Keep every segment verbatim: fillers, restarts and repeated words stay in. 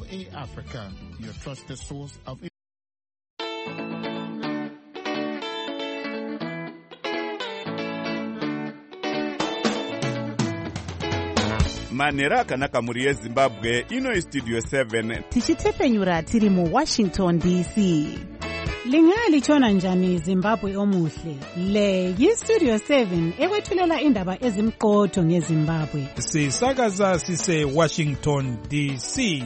A Africa, your trusted source of manhero akanaka muri yezimbabwe. Ino istudio seven tichitepenyura tiri mu Washington D C. Lingali chona njani Zimbabwe omuhle. Le yistudio seven ekwethulela indaba ezimqotho ngeZimbabwe. Sisakaza sise Washington D C.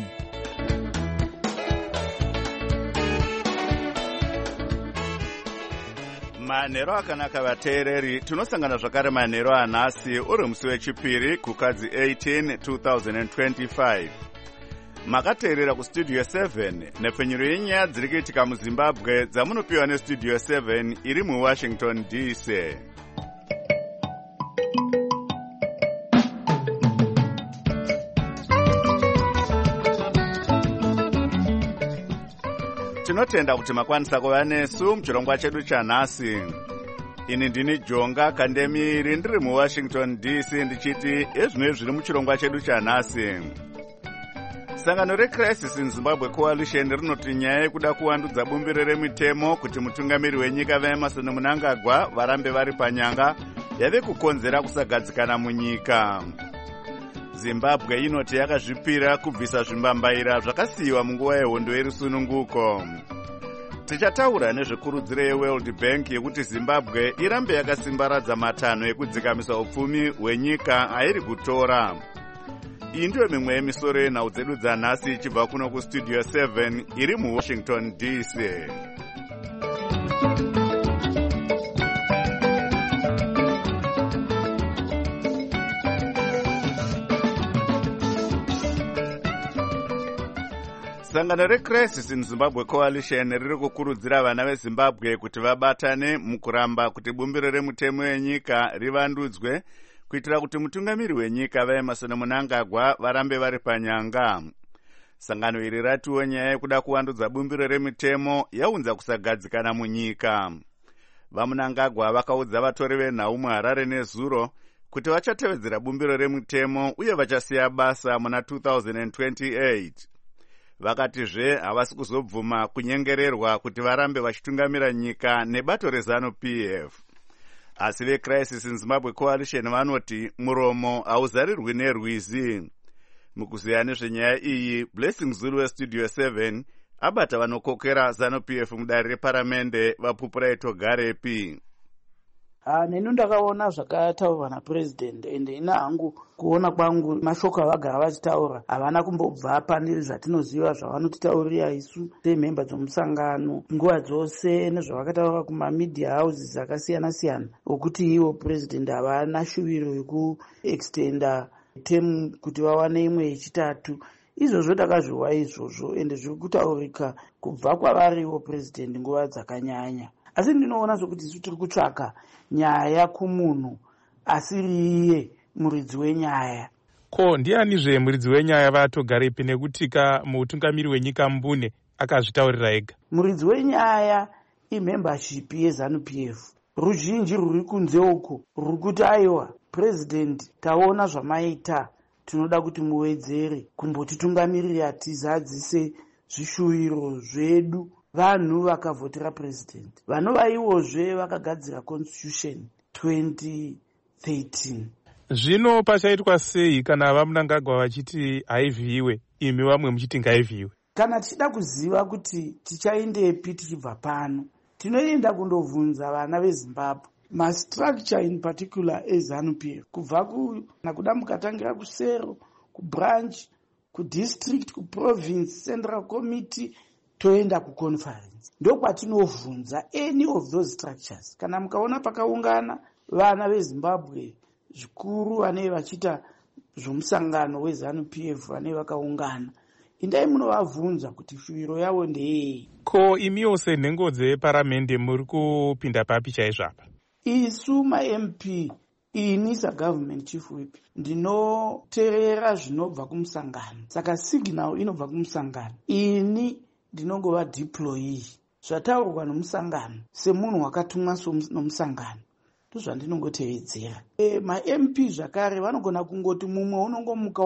manhero akanaka vateereri. Tinosangana zvakare manhero anhasi uri musi wechipiri kukadzi eighteen twenty twenty-five. Makateerera kustudio seven nepfenyuro yenyaya dziri kuitika muZimbabwe dzamunopiwa nestudio seven iri muWashington D C. Tinotenda kuti makwanisa kuva nesu muchirongwa chedu chanhasi. Ini ndini Jonga Kandemiri ndiri muWashington D C ndichiti ezvino zviri muchirongwa chedu chanhasi. Sangano reCrisis in Zimbabwe Coalition rinoti nyaya yekuda kuwandudza bumbiro remitemo kuti mutungamiri wenyika vaEmmerson Mnangagwa varambe vari panyanga yave kukonzera kusagadzikana munyika. Zimbabwe inoti yakazvipira kubvisa zvimbambaira zvakasiyiwa munguva yehondo yerusununguko. Tichataura nezvekurudziro yeWorld Bank yekuti Zimbabwe irambe yakasimbaradza matanho ekudzikamisa upfumi hwenyika airi kutora. Iyi ndiyo mimwe yemisoro yenhau dzedu dzanhasi ichibva kuno kustudio seven iri muWashington D C. Sangano reCrisis in Zimbabwe Coalition riri kukurudzira vana veZimbabwe kuti vabatane mukuramba kuti bumbiro remutemo yenyika rivandudzwe kuitira kuti mutungamiri wenyika vaEmmerson Mnangagwa varambe vari panyanga. Sangano iri ratiwo nyaya yekuda kuwandudza bumbiro remitemo yaunza kusagadzikana munyika. VaMnangagwa vakaudza vatori venhau muHarare nezuro kuti vachatevedzera bumbiro remutemo uye vachasiya basa muna twenty twenty-eight. Vakatizve havasi kuzobvuma kunyengererwa kuti varambe vachitungamira nyika nebato reZANU-P F. Asi veCrisis in Zimbabwe Coalition vanoti muromo hauzarirwi nerwizi. Mukuziya nezvenyaya iyi, Blessing Zulu westudio seven abata vanokokera ZANU-P F mudare reparamende vapupura itogarepi. Ah, neni ndakaona zvakataurwa naPresident ende ina hangu kuona kwangu mashoko avagara vachitaura havana kumbobva pane zvatinoziva zvavanotitaurira isu semhemba dzomusangano nguva dzose nezvavakataura kumamedia houses akasiyana siyana okuti ivo President havana shuviro yekuextenda term kuti vawane imwe yechitatu. Izvozvo takazviwa izvozvo ende zviri kutaurika kubva kwavariwo President nguva dzakanyanya. Asi ndinoona zvokuti isu tiri kutsvaka nyaya kumunhu asiriye muridzi wenyaya. Ko ndianizve muridzi wenyaya vatogarepi nekuti ka mutungamiri wenyika Mbune akazvitaurira ega? Muridzi wenyaya imembership yeZANU-P F. Ruzhinji ruri kunze uko ruri kuti aiwa President taona zvamaita, tinoda kuti muwedzere kumbotitungamirira tizadzise zvishuviro zvedu. Vanhu vakavhotera President vanova ivozve vakagadzira constitution twenty thirteen. Zvino pachaitwa sei kana vaMnangagwa vachiti haivhiiwe imi vamwe muchiti ngaivhiiwe? Kana tichida kuziva kuti tichaendepi tichibva pano, tinoenda kundobvunza vana veZimbabwe mastructure in particular eZANU-P F kubva kuda mukatangira kusero, kubranch, kudistrict, kuprovince, central committee toenda kuconference. Ndokwatinovhunza any of those structures. Kana mukaona pakaungana vana veZimbabwe zvikuru vane vachita zvomusangano weZANU-P F vane vakaungana, indai munovabvunza kuti shuviro yavo ndeyei. Ko imiwo senhengo dzeparamende muri kupinda papi chaizvo apa? Isu ma-M P, ini sagovernment chief whip, ndinoteerera zvinobva kumusangano. Saka signal inobva kumusangano. Ini ndinongova deployee. Zvataurwa nomusangano semunhu wakatumwa nomusangano ndozvandinongotevedzera. E, ma-M P zvakare vanogona kungoti mumwe unongomukawo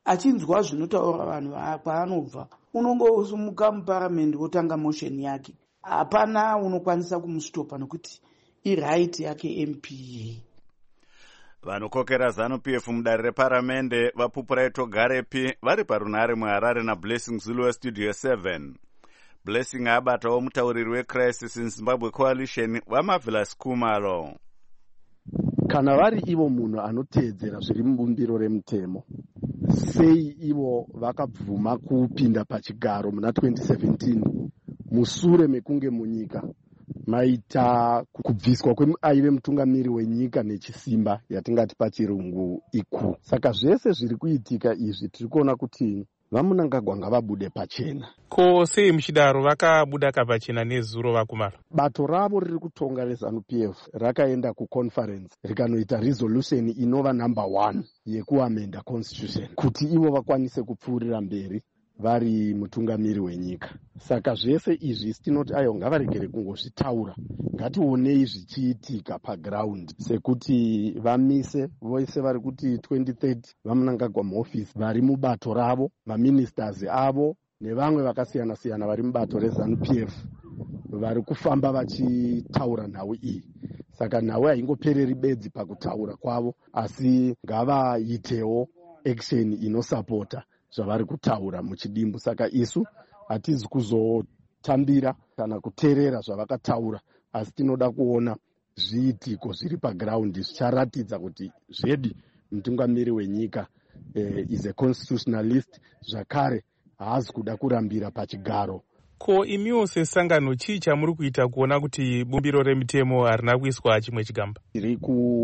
achinzwa zvinotaura vanhu kwaanobva unongosimuka muparamendi wotanga motion yake. Hapana unokwanisa kumustopa nokuti iright yake M P. Vanokokera ZANU P F mudare reparamende vapupura itogarepi vari parunhare muHarare naBlessing Zulu weStudio seven. Blessing abatawo mutauriri weCrisis in Zimbabwe Coalition waMarvelous Khumalo. Kana vari ivo munhu anoteedzera zviri mubumbiro remutemo, sei ivo vakabvuma kupinda pachigaro muna twenty seventeen musure mekunge munyika maita kubviswa kweaive mutungamiri wenyika nechisimba yatingati pachirungu iku. Saka zvese zviri kuitika izvi tiri kuona kuti vaMunangagwa ngavabude pachena. Ko sei muchidaro vakabuda kapachena nezuro vakumara? Bato ravo riri kutonga reZANU P F rakaenda kuconference rikanoita resolution inova number one yekuamenda constitution kuti ivo vakwanise kupfuurira mberi vari mutungamiri wenyika. Saka zvese izvi tinoti ayo ngavaregere kungozvitaura, ngationei zvichiitika paground, sekuti vamise vose vari kuti twenty thirty vaMunangagwa muoffice vari mubato ravo, vaministers avo nevamwe vakasiyana siyana vari mubato reZANU P F vari kufamba vachitaura nhau iyi. Saka nhau haingopereri bedzi pakutaura kwavo, asi ngavaitewo action inosapota zvavari kutaura muchidimbu. Saka isu hatizi kuzotambira kana kuteerera zvavakataura, asi tinoda kuona zviitiko zviri paground zvicharatidza kuti zvedi mutungamiri wenyika eh, is a constitutionalist, zvakare haazi kuda kurambira pachigaro. Ko imiwo sesangano chii chamuri kuita kuona kuti bumbiro remutemo harina kuiswa chimwe chigamba? Tiri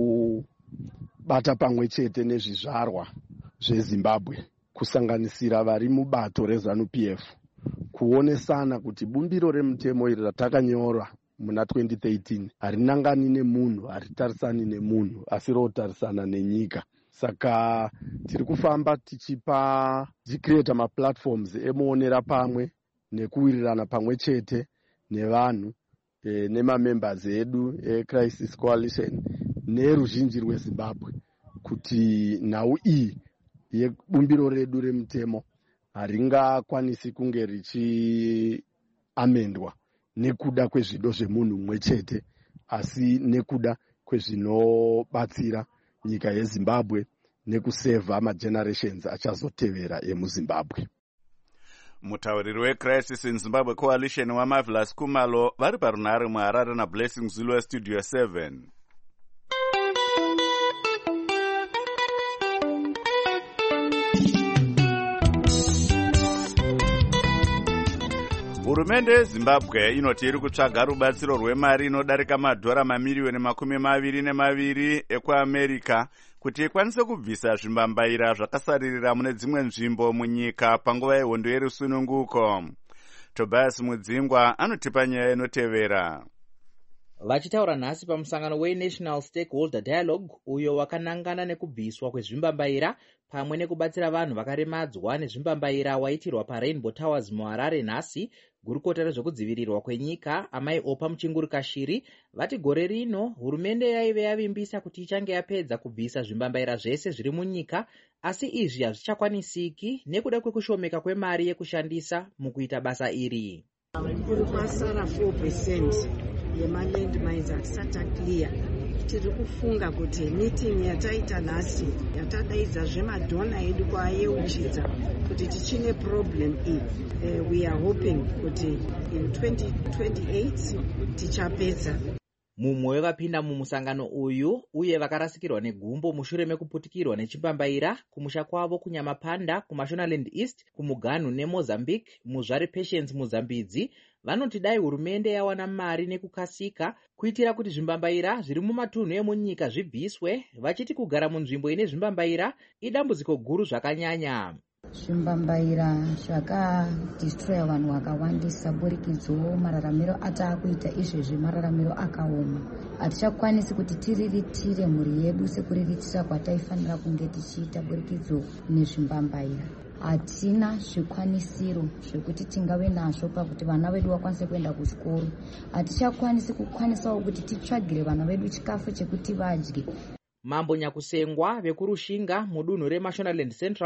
kubata pamwe chete nezvizvarwa zveZimbabwe kusanganisira vari mubato reZANU P F kuonesana kuti bumbiro remutemo iri ratakanyora muna twenty thirteen harinangani nemunhu, haritarisani nemunhu, asi rotarisana nenyika. Saka tiri kufamba tichipa tichicreata maplatforms emuonera pamwe nekuwirirana pamwe chete nevanhu e, nemamembers edu eCrisis Coalition neruzhinji rweZimbabwe kuti nhau iyi yebumbiro redu remutemo haringakwanisi kunge richiamendwa nekuda kwezvido zvemunhu mumwe chete, asi nekuda kwezvinobatsira nyika yeZimbabwe nekusevha magenerations achazotevera emuZimbabwe. Mutauriri weCrisis in Zimbabwe Coalition waMarvelous Khumalo vari parunhare muHarare naBlessing Zulu weStudio seven. Hurumende yeZimbabwe inoti iri kutsvaga rubatsiro rwemari inodarika madhora mamiriyoni makumi maviri nemaviri ekuAmerika kuti ikwanise kubvisa zvimbambaira zvakasaririra mune dzimwe nzvimbo munyika panguva yehondo yerusununguko. Tobias Mudzingwa anotipa nyaya inotevera. Vachitaura nhasi pamusangano weNational Stakeholder Dialogue uyo wakanangana nekubviswa kwezvimbambaira pamwe nekubatsira vanhu vakaremadzwa nezvimbambaira waitirwa paRainbow Towers muHarare nhasi, gurukota rezvekudzivirirwa kwenyika amai Opa Muchingurukashiri vati gore rino hurumende yaive yavimbisa kuti ichange yapedza kubvisa zvimbambaira zvese zviri munyika, asi izvi hazvichakwanisiki nekuda kwekushomeka kwemari yekushandisa mukuita basa iri. Kuri kwasara four percent yemaland mines hatisati clear. Tiri kufunga kuti meeting yataita nhasi yatadaidza zvemadhona edu kwaayeuchidza kuti tichine problem iyi. Uh, we are hoping kuti in twenty twenty-eight tichapedza. Mumwe wevapinda mumusangano uyu uye vakarasikirwa negumbo mushure mekuputikirwa nechimbambaira kumusha kwavo kuNyamapanda, kuMashonaland East, kuMuganu neMozambique, muzvare Patience Muzambidzi, vanoti dai hurumende yawana mari nekukasika kuitira kuti zvimbambaira zviri mumatunhu emunyika zvibviswe, vachiti kugara munzvimbo ine zvimbambaira idambudziko guru zvakanyanya. Zvimbambaira zvakadistroya vanhu vakawandisa, burikidzo mararamiro ataakuita izvezvi mararamiro akaoma. Hatichakwanisi kuti tiriritire mhuri yedu sekuriritira kwataifanira kunge tichiita burikidzo nezvimbambaira. Hatina zvikwanisiro zvekuti tingave nazvo pakuti vana vedu vakwanise kuenda kuchikoro. Hatichakwanisi kukwanisawo kuti titsvagire vana vedu chikafu chekuti vadye. Mambo Nyakusengwa vekurushinga mudunhu reMashonaland Central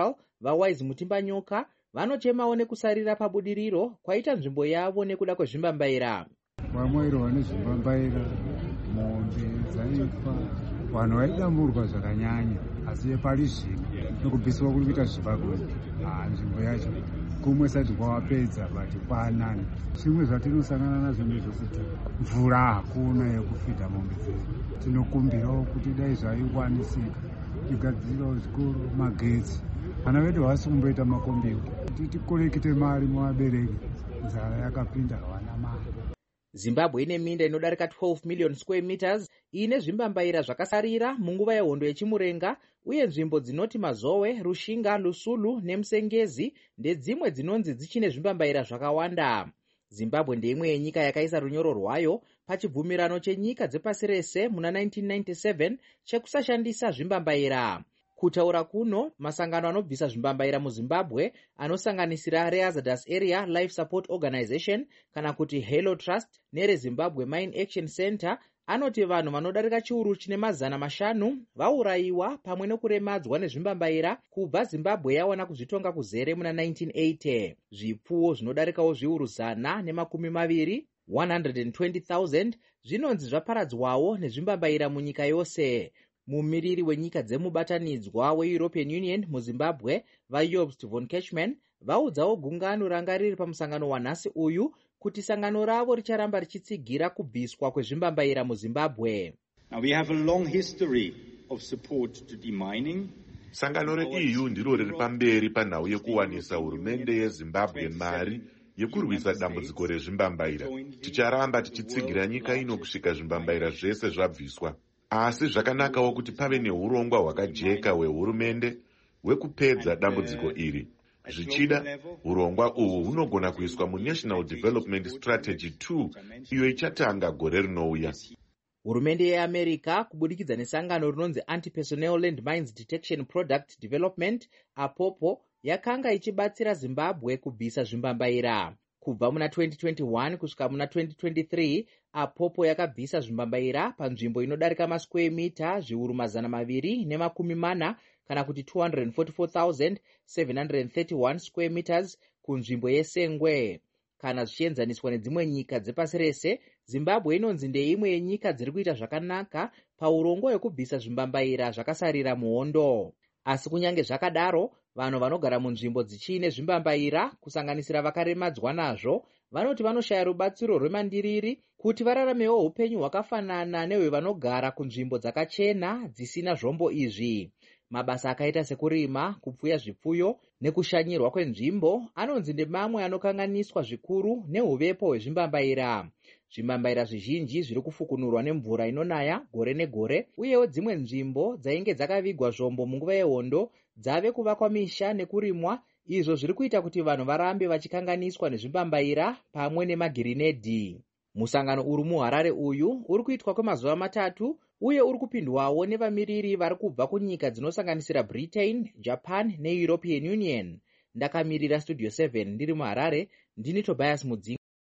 vaWise Mutimbanyoka vanochemawo nekusarira pabudiriro kwaita nzvimbo yavo nekuda kwezvimbambaira. Vamwairwa nezvimbambaira, mombe dzaifa, vanhu vaidamburwa zvakanyanya, asi pari zvino nokubviswa kuri kuita zvipagwe nzvimbo yacho kumwe sati kwawapedza bati kwanani. Zvimwe zvatinosangana nazvo ndezvokuti mvura hakuna yekufidha mombe dzedu. Tinokumbirawo kuti dai zvaikwanisika tigadzirawo zvikoro, magetsi. Vana vedu havasi kumboita makombiyuta kuti tikolekite mari muvabereki, nzara yakapinda havana mari. Zimbabwe ine minda inodarika twelve million square meters ine zvimbambaira zvakasarira munguva yehondo yechimurenga, uye nzvimbo dzinoti Mazowe, Rushinga, Lusulu neMusengezi ndedzimwe dzinonzi dzichine zvimbambaira zvakawanda. Zimbabwe ndeimwe yenyika yakaisa runyoro rwayo pachibvumirano chenyika dzepasi rese muna nineteen ninety-seven chekusashandisa zvimbambaira. Kutaura kuno, masangano anobvisa zvimbambaira muZimbabwe anosanganisira reHazardous Area Life Support Organization kana kuti Halo Trust nereZimbabwe Mine Action Center anoti vanhu vanodarika chiuru chine mazana mashanu vaurayiwa pamwe nokuremadzwa nezvimbambaira kubva Zimbabwe yawana kuzvitonga kuzere muna nineteen eighty. Zvipfuwo zvinodarikawo zviuru zana nemakumi maviri one hundred twenty thousand zvinonzi zvaparadzwawo nezvimbambaira munyika yose. Mumiriri wenyika dzemubatanidzwa weEuropean Union muZimbabwe vaJobst von Kechman vaudzawo gungano ranga riri pamusangano wanhasi uyu kuti sangano ravo richaramba richitsigira kubviswa kwezvimbambaira muZimbabwe. Now we have a long history of support to demining. Sangano re-E U ndiro riri pamberi panhau yekuwanisa hurumende yeZimbabwe mari yekurwisa dambudziko rezvimbambaira. Ticharamba tichitsigira nyika ino kusvika zvimbambaira zvese zvabviswa. Asi zvakanakawo kuti pave neurongwa hwakajeka hwehurumende hwekupedza dambudziko iri. Zvichida, urongwa uhu hunogona kuiswa muNational Development Strategy two iyo ichatanga gore rinouya. Hurumende yeAmerica kubudikidza nesangano rinonzi Anti-Personnel Landmines Detection Product Development apopo yakanga ichibatsira Zimbabwe kubvisa zvimbambaira. Kubva muna twenty twenty-one kusvika muna twenty twenty-three apopo yakabvisa zvimbambaira panzvimbo inodarika masquare mita zviuru mazana maviri nemakumi mana kana kuti two hundred forty-four thousand seven hundred thirty-one square meters kunzvimbo yeSengwe. Kana zvichienzaniswa nedzimwe nyika dzepasi rese, Zimbabwe inonzi ndeimwe yenyika dziri kuita zvakanaka paurongo hwekubvisa zvimbambaira zvakasarira muhondo. Asi kunyange zvakadaro, vanhu vanogara munzvimbo dzichine zvimbambaira kusanganisira vakaremadzwa nazvo vanoti vanoshaya rubatsiro rwemandiriri kuti vararamewo upenyu hwakafanana nehwevanogara kunzvimbo dzakachena dzisina zvombo izvi. Mabasa akaita sekurima, kupfuya zvipfuyo nekushanyirwa kwenzvimbo anonzi ndemamwe anokanganiswa zvikuru nehuvepo hwezvimbambaira. Zvimbambaira zvizhinji zviri kufukunurwa nemvura inonaya gore negore, uyewo dzimwe nzvimbo dzainge dzakavigwa zvombo munguva yehondo dzave kuvakwa misha nekurimwa, izvo zviri kuita kuti vanhu varambe vachikanganiswa nezvimbambaira pamwe nemagirinedhi. Musangano uri muHarare uyu uri kuitwa kwemazuva matatu uye uri kupindwawo nevamiriri vari kubva kunyika dzinosanganisira Britain, Japan neEuropean Union. Ndakamirira Studio seven ndiri muHarare, ndini Tobias Mudzinga.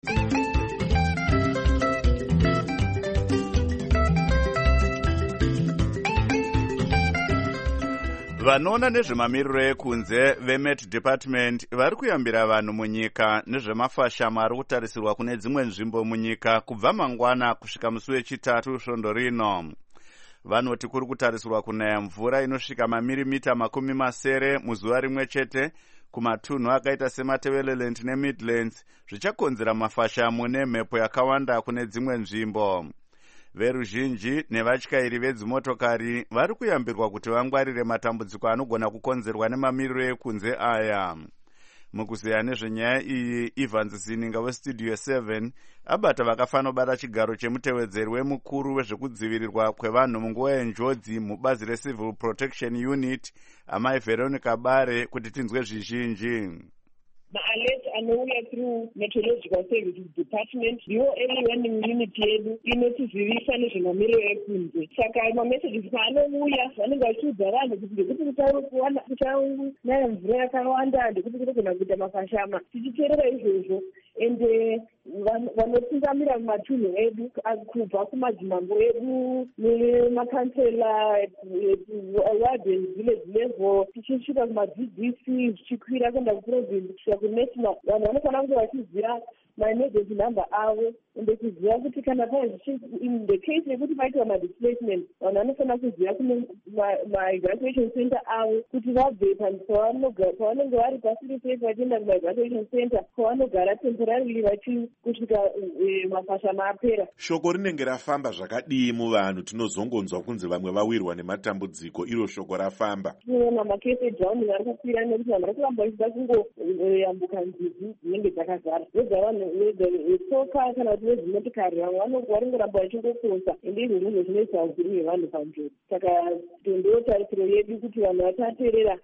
Vanoona nezvemamiriro ekunze veMet Department vari kuyambira vanhu munyika nezvemafashamo ari kutarisirwa kune dzimwe nzvimbo munyika kubva mangwana kusvika musi wechitatu svondo rino. Vanoti kuri kutarisirwa kunaya mvura inosvika mamilimita makumi masere muzuva rimwe chete kumatunhu akaita seMatabeleland neMidlands, zvichakonzera mafashamo nemhepo yakawanda kune dzimwe nzvimbo. Veruzhinji nevatyairi vedzimotokari vari kuyambirwa kuti vangwarire matambudziko anogona kukonzerwa nemamiriro ekunze aya. Mukuziya nezvenyaya iyi, Evans Sininga weStudio seven abata vakafanobata chigaro chemutevedzeri wemukuru wezvekudzivirirwa kwevanhu munguva yenjodzi mubazi reCivil Protection Unit, amai Veronica Bare, kuti tinzwe zvizhinji. maalert anouya through meteorological services department ndiyo early warning unit yedu inotizivisa nezvemamiriro ekunze. Saka mamessages paanouya vanenge vachiudza vanhu kuti ndekuti kuchaunaya mvura yakawanda, ndekuti kunogona kuita mafashama, tichiteerera izvozvo ende vanotungamira mumatunhu edu kubva kumadzimambo edu nemakansela ward and village level tichisvika kuma-D D C zvichikwira kuenda kuprovince kusvika kunational, vanhu vanofanira kunge vachiziva maemergency number avo ende kuziva kuti kana pane in the case yekuti paitwa madisplacement vanhu vanofanira kuziva kune maevacuation center avo kuti vabve pavanenge vari pasiri safe vachienda kumaevacuation center kwavanogara temporarily vachi kusvika mafashama apera. Shoko rinenge rafamba zvakadii muvanhu? Tinozongonzwa kunzi vamwe vawirwa nematambudziko, iro shoko rafamba. Tinoona makese down ari kukwira nekuti vanhu vari kuramba vachida kungoyambuka nzizi dzinenge dzakazara vega vanhu vetsoka kana kuti vezimotikari vamwe varingoramba vachingokosa ende izvo ndizvo zvinoisa upenyu hwevanhu panjodzi. Saka ndo tarisiro yedu kuti vanhu vasateerera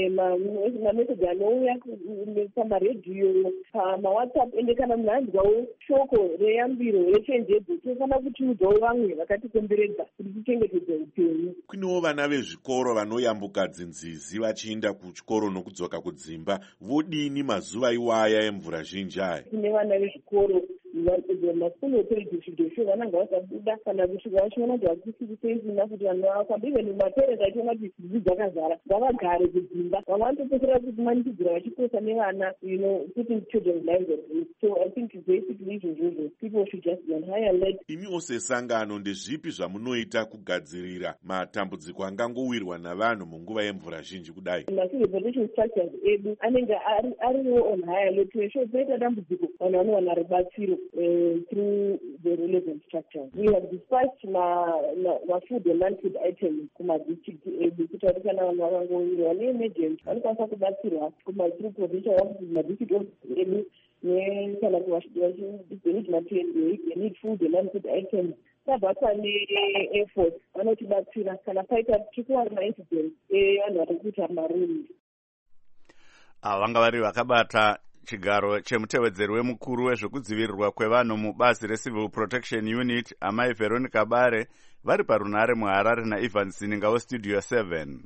mameseji anouya pamaredhiyo pamawhatsapp ende kana munhu anzwawo shoko reyambiro rechenjedzo tinofanira kutiudzawo vamwe vakatikomberedza kuti tichengetedze upenyu. Kunewo vana vezvikoro vanoyambuka dzinzizi vachienda kuchikoro nokudzoka kudzimba, vodini mazuva iwaya emvura zhinji aya? Kune vana vezvikoro masikulu authority zvidosho vananga vasabuda kana kusvika vachiona kuti hakusiri seisina kuti vanhu vafamba even mumaparents achiona kuti dzizi dzakazara ngavagare kudzimba. Vamwe vanotopedzera kumanikidzira vachikosa nevana putting children's lives at risk. So I think basically izvozvozvo people should just be on high alert. Imiwo sesangano ndezvipi zvamunoita kugadzirira matambudziko angangowirwa navanhu munguva yemvura zhinji kudai? Macivil protection structures edu anenge ariwo on high alert to ensure paita dambudziko vanhu vanowana rubatsiro Uh, through the relevant structures. We have dispatched ma, ma, ma food and non-food items kuma district edu kuti vari kana vanhu vakangowirwa neemergency vanokwanisa kubatsirwa kuma through provincial offices madistrict offices edu nekana vachidonate matende they need food and non-food items tabata ne-air force vanotibatsira kana paita tichikuwana maincident evanhu vari kuita marundi. Vanga vari vakabata chigaro chemutevedzeri wemukuru wezvekudzivirirwa kwevanhu mubazi recivil protection unit amai Veronica Bare vari parunare muHarare naIvan Sininga westudio seven.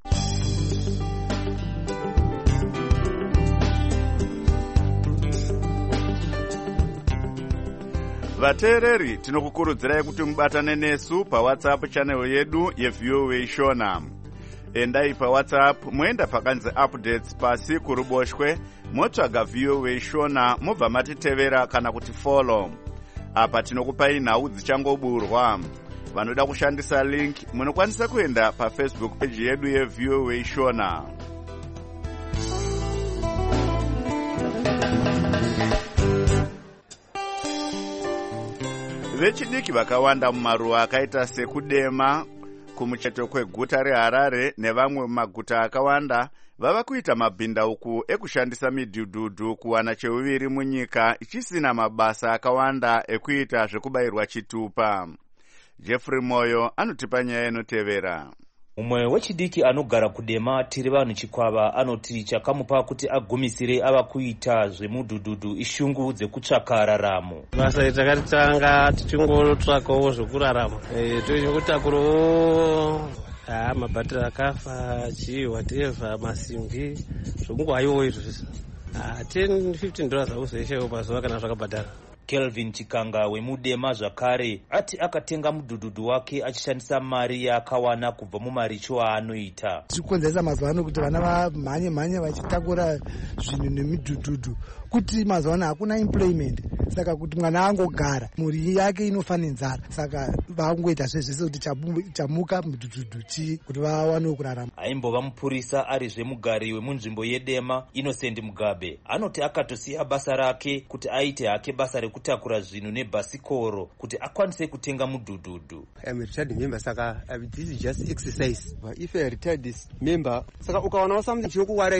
Vateereri, tinokukurudzirai kuti mubatane nesu paWhatsApp channel yedu yeV O A Shona. Endai paWhatsApp moenda pakanzi updates pasi kuruboshwe motsvaga V O A Shona mobva matitevera kana kuti follow. Apa tinokupai nhau dzichangoburwa. Vanoda kushandisa link munokwanisa kuenda paFacebook page yedu yeV O A Shona. Vechidiki vakawanda mumaruwa akaita sekudema kumucheto kweguta reHarare nevamwe mumaguta akawanda vava kuita mabhindauku ekushandisa midhudhudhu kuwana cheuviri munyika ichisina mabasa akawanda ekuita zvekubayirwa chitupa. Jeffrey Moyo anotipa nyaya inotevera. Umwe wechidiki anogara kudema tiri vanhu chikwava anoti chakamupa kuti agumisire ava kuita zvemudhudhudhu ishungu dzekutsvaka raramo. Basa takaritanga tichingorotsvakawo zvekurarama e, tochingutakurowo ah, mabhatiri akafa chii whatever masimbi zvokungohaiwo izvozvo ah, ten fifteen dollars hauzeshewo pazuva kana zvakabhadhara. Kelvin Chikanga wemudema zvakare ati akatenga mudhudhudhu wake achishandisa mari yaakawana kubva mumaricho aanoita. Zvikonzeresa mazuva ano kuti vana vamhanye mhanye vachitakura zvinhu nemidhudhudhu kuti mazuva ano hakuna employment, saka kuti mwana angogara mhuri yake inofa nenzara, saka vangoita zvezvese kuti chamuka mudhudhudhu chi kuti vawanewo kurarama. Aimbova mupurisa ari zvemugari wemunzvimbo yedema Innocent Mugabe anoti akatosiya basa rake kuti aite hake basa rekutakura zvinhu nebhasikoro kuti akwanise kutenga mudhudhudhu. I am a retired member, saka this is just exercise. If a retired member, saka ukawana something chinokuwaraidza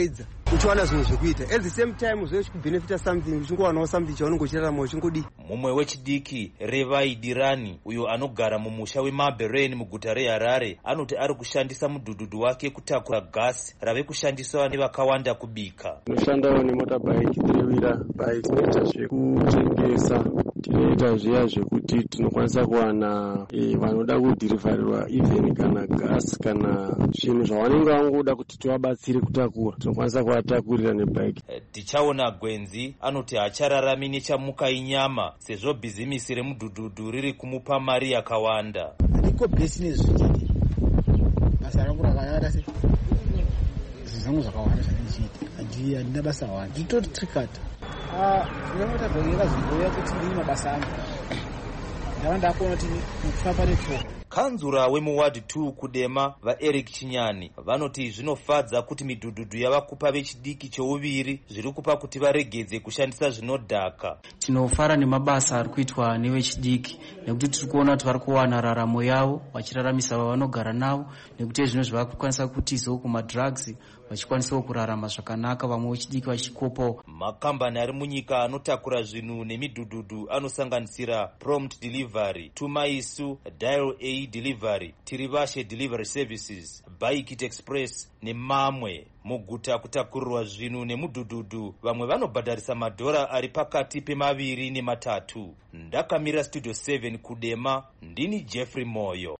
uchiwana zvinhu zvekuita at the same time zvechikubenefita something uchingowanawo something chaunenge uchirarama uchingodi. Mumwe wechidiki Revai Dirani uyo anogara mumusha weMabereni muguta reHarare anoti ari kushandisa mudhudhudhu wake kutakura gasi rave kushandiswa nevakawanda kubika. Tinoshandawo nemotabike three-wheeler bike, tinoita zvekutengesa, tinoita zviya zvekuti tinokwanisa kuwana vanoda kudhirivharirwa even kana gasi kana zvinhu zvavanenge vangoda kuti tivabatsire kutakura, tinokwanisa kuvatakurira nebike. Tichaona Gwenzi anoti hachararami nechamuka inyama sezvo bhizimisi remudhudhudhu riri kumupa mari yakawanda. Ndiko business zvitidi. Basa rangu rakawanda se. Zizangu zvakawanda zvinochiita. Andi andina basa wanda. Nditori trikata. Ah, ndinoita bheka zviboya kuti ndine mabasa angu. Ndawanda kuona kuti kufamba network. Kanzura wemuward two kudema vaEric Chinyani vanoti zvinofadza kuti midhudhudhu yavakupa vechidiki cheuviri zviri kupa kuti varegedze kushandisa zvinodhaka. Tinofara nemabasa ari kuitwa nevechidiki nekuti tiri kuona kuti vari kuwana raramo yavo vachiraramisa vavanogara navo nekuti zvino zvavakukwanisa kutizo kumadrugs vachikwanisawo kurarama zvakanaka vamwe vechidiki vachikopawo. Makambani ari munyika anotakura zvinhu nemidhudhudhu anosanganisira Prompt Delivery, Tumaisu, Dial A Delivery, Tirivashe Delivery Services, Bike Express nemamwe. Muguta kutakurirwa zvinhu nemudhudhudhu vamwe vanobhadharisa madhora ari pakati pemaviri nematatu. Ndakamira Studio seven kudema, ndini Jeffrey Moyo.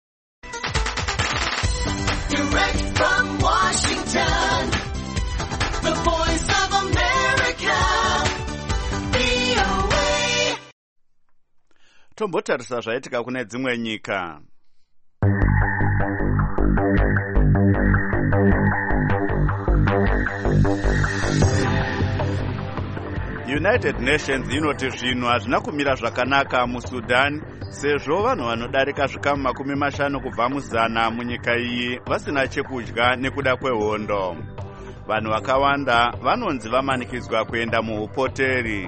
Direct from Washington, the voice of America, V O A. Tombotarisa zvaitika kune dzimwe nyika. United Nations inoti zvinhu hazvina kumira zvakanaka muSudan sezvo vanhu vanodarika zvikamu makumi mashanu kubva muzana munyika iyi vasina chekudya nekuda kwehondo. Vanhu vakawanda vanonzi vamanikidzwa kuenda muhupoteri.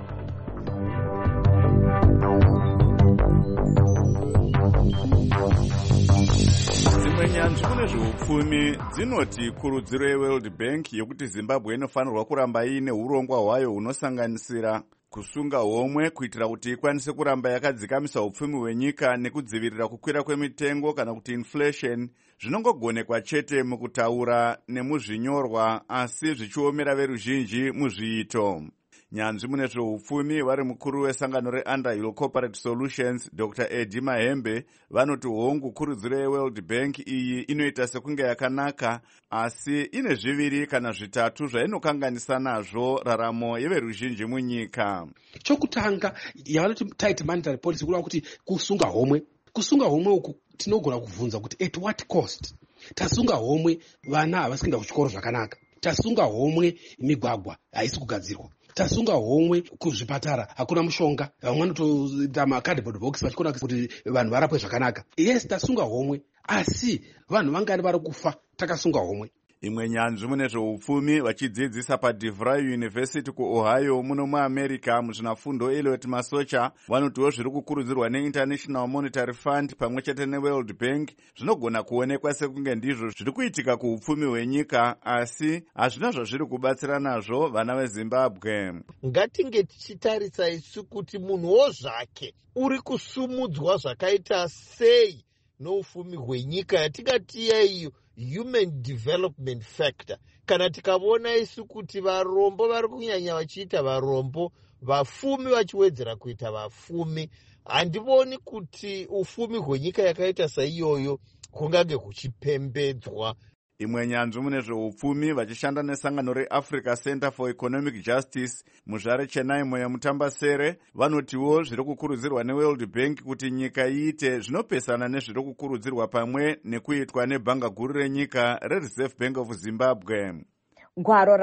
Dzimwe nyanzvi kune zveupfumi dzinoti kurudziro yeWorld Bank yekuti Zimbabwe inofanirwa kuramba iine urongwa hwayo hunosanganisira kusunga homwe kuitira kuti ikwanise kuramba yakadzikamisa upfumi hwenyika nekudzivirira kukwira kwemitengo kana kuti inflation, zvinongogonekwa chete mukutaura nemuzvinyorwa asi zvichiomera veruzhinji muzviito. Nyanzvi mune zveupfumi vari mukuru wesangano reUnderhill Corporate Solutions Doctor Eddie Mahembe vanoti hongu kurudziro yeWorld Bank iyi inoita sekunge yakanaka asi ine zviviri kana zvitatu zvainokanganisa nazvo raramo yeveruzhinji munyika. Chokutanga yavanoti tight monetary policy kureva kuti kusunga homwe. Kusunga homwe uku tinogona kuvunza kuti at what cost? Tasunga homwe vana havasi kuenda kuchikoro zvakanaka. Tasunga homwe migwagwa haisi kugadzirwa. Tasunga homwe kuzvipatara hakuna mushonga, vamwe vanotoita macardboard box vachikona kuti vanhu varapwe zvakanaka. Yes, tasunga homwe asi vanhu vangani vari kufa takasunga homwe. Imwe nyanzvi mune zveupfumi vachidzidzisa paDeVry University kuOhio muno muAmerica muzvinafundo Elliot Masocha vanotiwo zviri kukurudzirwa neInternational Monetary Fund pamwe chete neWorld Bank zvinogona kuonekwa sekunge ndizvo zviri kuitika kuupfumi hwenyika asi hazvina zvazviri kubatsira nazvo vana veZimbabwe. Ngatinge tichitarisa isu kuti munhuwo zvake uri kusumudzwa zvakaita sei noufumi hwenyika yatingati yaiyo human development factor. Kana tikavona isu kuti varombo vari kunyanya vachiita varombo, vafumi vachiwedzera kuita vafumi, handivoni kuti ufumi hwenyika yakaita saiyoyo kungange kuchipembedzwa. Imwe nyanzvi mune zveupfumi vachishanda nesangano reAfrica Center for Economic Justice muzvare Chenaimo yamutambasere vanotiwo zviri kukurudzirwa neWorld Bank kuti nyika iite zvinopesana nezviri kukurudzirwa pamwe nekuitwa nebhanga guru renyika reReserve Bank of Zimbabwe. Gwaro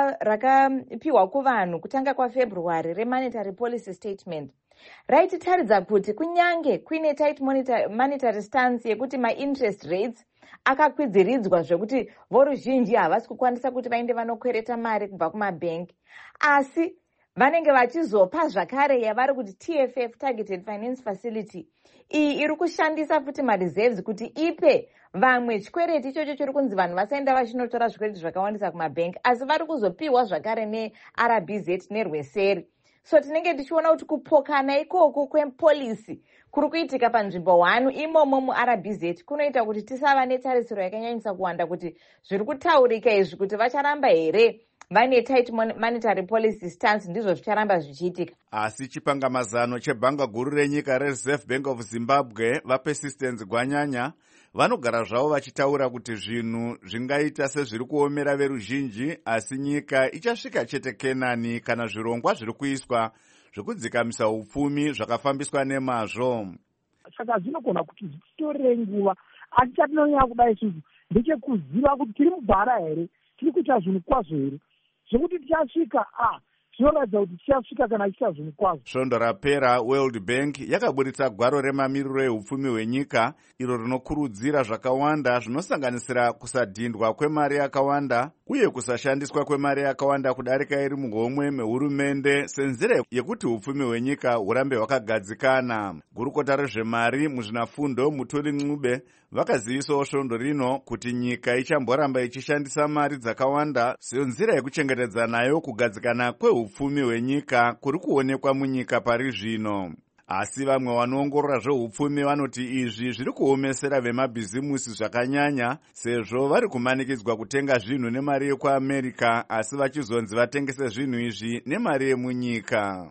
rakapiwa raka kuvanhu kutanga kwaFebruary reMonetary Policy Statement raititaridza kuti kunyange kuine tight monetary stance yekuti ma-interest rates akakwidhiridzwa zvekuti voruzhinji havasi kukwanisa kuti vainde vanokwereta mari kubva kumabhengi, asi vanenge vachizopa zvakare yavari kuti T F F, Targeted Finance Facility, iyi iri kushandisa futi mareserves kuti ipe vamwe chikwereti ichocho chiri kunzi vanhu vasaenda vachinotora zvikwereti zvakawandisa kumabhengi, asi vari kuzopiwa zvakare neR B Z nerweseri. So tinenge tichiona kuti kupokana ikoko kwepolisi kuri kuitika panzvimbo one imomo muR B Z kunoita kuti tisava netarisiro yakanyanyisa kuwanda kuti zviri kutaurika izvi kuti vacharamba here vane tight monetary policy stance ndizvo zvicharamba zvichiitika. Asi chipangamazano chebhanga guru renyika reReserve Bank of Zimbabwe vaPersistence Gwanyanya vanogara zvavo vachitaura kuti zvinhu zvingaita sezviri kuomera veruzhinji, asi nyika ichasvika chete Kenani kana zvirongwa zviri kuiswa zvekudzikamisa upfumi zvakafambiswa nemazvo. Saka zvinogona kuti zvitorere nguva, asi chatinonyanya kuda isusu ndechekuziva kuti tiri mubhara here, tiri kuita zvinhu kwazvo here, zvekuti tichasvika a zvinoratidza kuti tichasvika kana tichita zvinhu kwazvo. Svondo rapera World Bank yakaburitsa gwaro remamiriro ehupfumi hwenyika iro rinokurudzira zvakawanda zvinosanganisira kusadhindwa kwemari yakawanda uye kusashandiswa kwemari yakawanda kudarika iri muhomwe mehurumende senzira yekuti hupfumi hwenyika hurambe hwakagadzikana. Gurukota rezvemari muzvinafundo Mutoli Ncube vakazivisawo svondo rino kuti nyika ichamboramba ichishandisa mari dzakawanda senzira yekuchengetedza nayo kugadzikana kwehupfumi hwenyika kuri kuonekwa munyika pari zvino. Asi vamwe vanoongorora zveupfumi vanoti izvi zviri kuomesera vemabhizimusi zvakanyanya, sezvo vari kumanikidzwa kutenga zvinhu nemari yekuAmerica asi vachizonzi vatengese zvinhu izvi nemari yemunyika.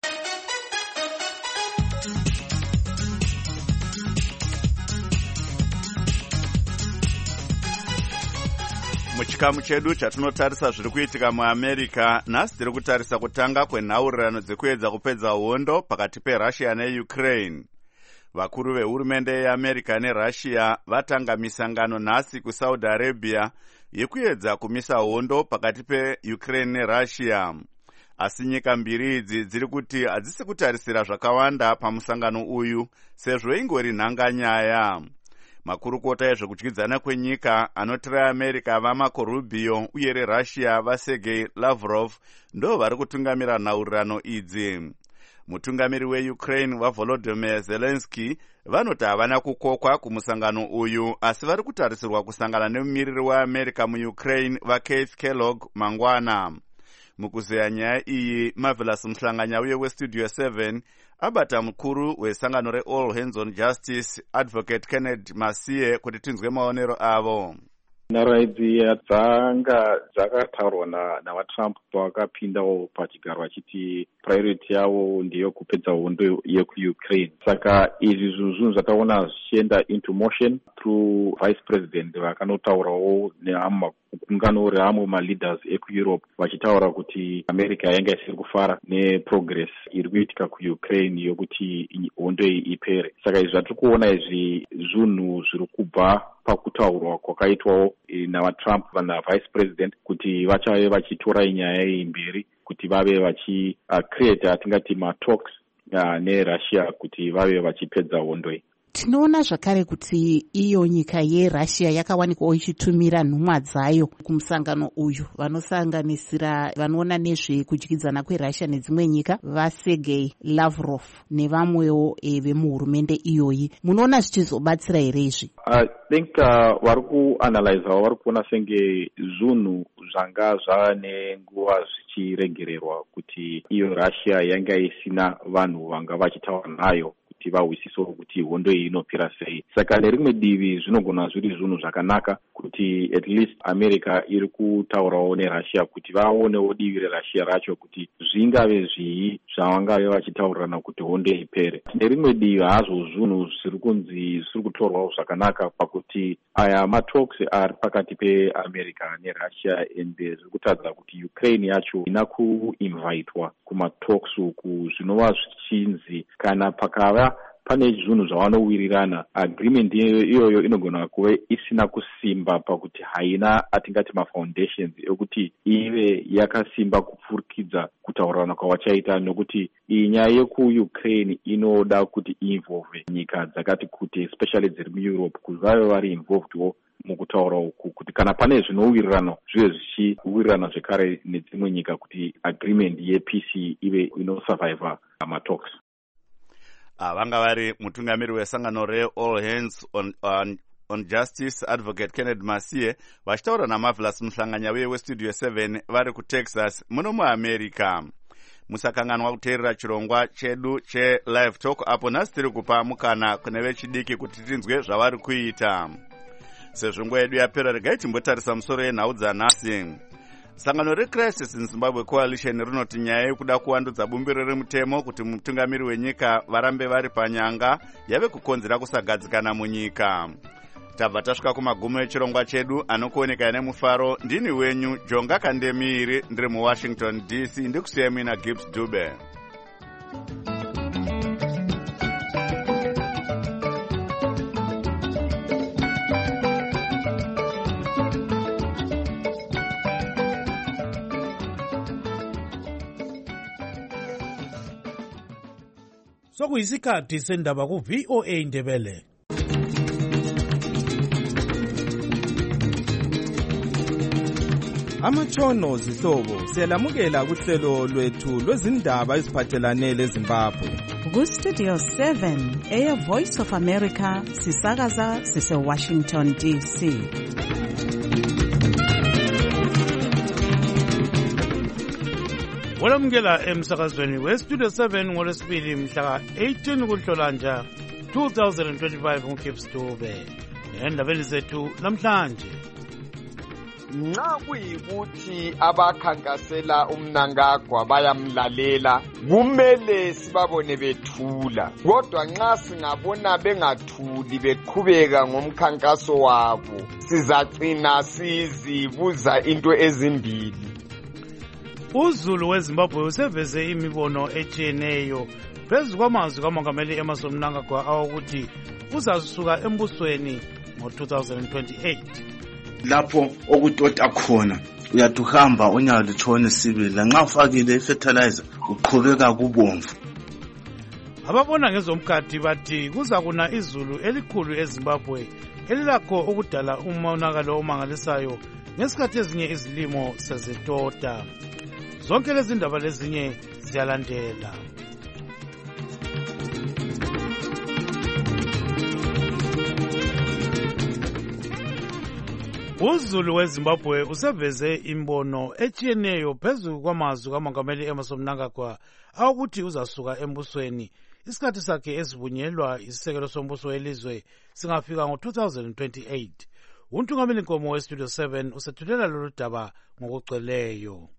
Muchikamu chedu chatinotarisa zviri kuitika muAmerica, nhasi tiri kutarisa kutanga kwenhaurirano dzekuedza kupedza hondo pakati peRussia neUkraine. Vakuru vehurumende yeAmerica neRussia vatanga misangano nhasi kuSaudi Arabia yekuedza kumisa hondo pakati peUkraine neRussia. Asi nyika mbiri idzi dziri kuti hadzisi kutarisira zvakawanda pamusangano uyu sezvo ingori nhanganyaya. Makurukota ezvekudyidzana kwenyika anoti reAmerica vaMarco Rubio uye reRussia vaSergei Lavrov ndo vari kutungamira nhaurirano idzi. Mutungamiri weUkraine waVolodymyr Zelensky vanoti havana kukokwa kumusangano uyu, asi vari kutarisirwa kusangana nemumiriri weAmerica muUkraine vaKeith Kellogg mangwana. Mukuzeya nyaya iyi, Marvelous Mhlanganya uye weStudio seven abata mukuru wesangano reAll Hands on Justice Advocate Kenneth Masiye kuti tinzwe maonero avo. Nharo idzi dzanga dzakataurwa navaTrump pavakapindawo pachigaro vachiti priority yavo ndiyo kupedza hondo yekuUkraine. Saka izvi zvinhu zvataona zvichienda into motion through vice president vakanotaurawo nemakungano reamwe maleaders ekuEurope vachitaura kuti America yanga isiri kufara neprogress iri kuitika kuUkraine yokuti hondo iyi ipere. Saka izvi zvatiri kuona izvi zvinhu zviri kubva pakutaurwa kwakaitwawo navaTrump vanavice president kuti vachave vachitora nyaya iyi mberi kuti vave vachicreate atingati matalks neRussia kuti vave vachipedza hondo iyi. Tinoona zvakare kuti iyo nyika yeRussia yakawanikwawo ichitumira nhumwa dzayo kumusangano uyu vanosanganisira vanoona nezvekudyidzana kweRussia nedzimwe nyika vaSergei Lavrov nevamwewo e, vemuhurumende iyoyi. Munoona zvichizobatsira here izvi? I think uh, vari kuanalyza vari kuona senge zvinhu zvanga zvava nenguva zvichiregererwa kuti iyo Russia yanga isina vanhu vanga vachitaura nayo kuti vahwisiso kuti hondo iyi inopera sei. Saka nerimwe divi zvinogona zviri zvinhu zvakanaka kuti at least America iri kutaurawo neRussia kuti vaonewo divi reRussia racho kuti zvingave zvii zvavangave vachitaurirana kuti hondo ipere. Nerimwe divi hazvo zvinhu zviri kunzi zviri kutorwawo zvakanaka pakuti aya matalks ari pakati peAmerica neRussia ende zviri kutaridza kuti Ukraine yacho ina kuinvitwa kumatalks uku zvinova zvichinzi kana pakava pane zvinhu zvavanowirirana agreement iyoyo inogona kuve isina kusimba pakuti haina atingati mafoundations ekuti ive yakasimba kupfurikidza kutaurirana kwavachaita, nokuti iyi nyaya yekuUkraine inoda kuti involve nyika dzakati kuti especially dziri muEurope kuti vave vari involvedwo mukutaura uku kuti kana pane zvinowirirana zvive zvichiwirirana zvekare nedzimwe nyika kuti agreement yepeace ive inosurviva matalks. vanga vari mutungamiri wesangano reall hands on, on, on justice advocate Kenneth Masiye vachitaura naMarvelous Muhlanganya uye westudio seven vari kuTexas muno muAmerica. Musakanganwa kuteerera chirongwa chedu chelive talk apo nhasi tiri kupa mukana kune vechidiki kuti tinzwe zvavari kuita. Sezvo nguva yedu yapera, regai timbotarisa musoro yenhau dzanhasi. Sangano reCrisis in Zimbabwe Coalition rinoti nyaya yekuda kuvandudza bumbiro remutemo kuti mutungamiri wenyika varambe vari panyanga yave kukonzera kusagadzikana munyika. Tabva tasvika kumagumo echirongwa chedu, anokuoneka nemufaro. Ndini wenyu Jonga Kandemiri, ndiri muWashington D C. Ndikusiyai mina Gibbs Dube. Sokuyisikhathi sendaba ku V O A Ndebele. Amatshono zihlobo siyalamukela kuhlelo lwethu lwezindaba eziphathelane leZimbabwe. Ku Studio seven Air Voice of America sisakaza sise Washington D C. Walamukela emsakazweni weStudio seven ngolwesibili mhla eighteen kuNhlolanja two thousand twenty-five nguKips Dube. Endabeni zethu namhlanje, nxa kuyikuthi abakhankasela umnangagwa bayamlalela kumele sibabone bethula, kodwa nxa singabona bengathuli beqhubeka ngomkhankaso wabo sizacina sizibuza into ezimbili. uZulu weZimbabwe useveze imibono etshiyeneyo phezu kwamazwi kamongameli Emmerson Mnangagwa awokuthi uzasuka embusweni ngo two thousand twenty-eight. Lapho okutota khona uyathi uhamba unyawo litshone sibila, nxa ufakile ifertilizer uqhubeka kubomvu. Ababona ngezomkhathi bathi kuzakuna izulu elikhulu eZimbabwe elilakho ukudala umonakalo omangalisayo ngesikhathi ezinye izilimo sezitota. Zonke lezi ndaba lezinye ziyalandela. uZulu weZimbabwe useveze imbono etshiyeneyo phezu kwamazwi kamongameli Emmerson Mnangagwa awokuthi uzasuka embusweni isikhathi sakhe esivunyelwa isisekelo sombuso welizwe singafika ngo two thousand twenty-eight. Untungameli Nkomo weStudio seven usethulela lolu daba ngokugcweleyo.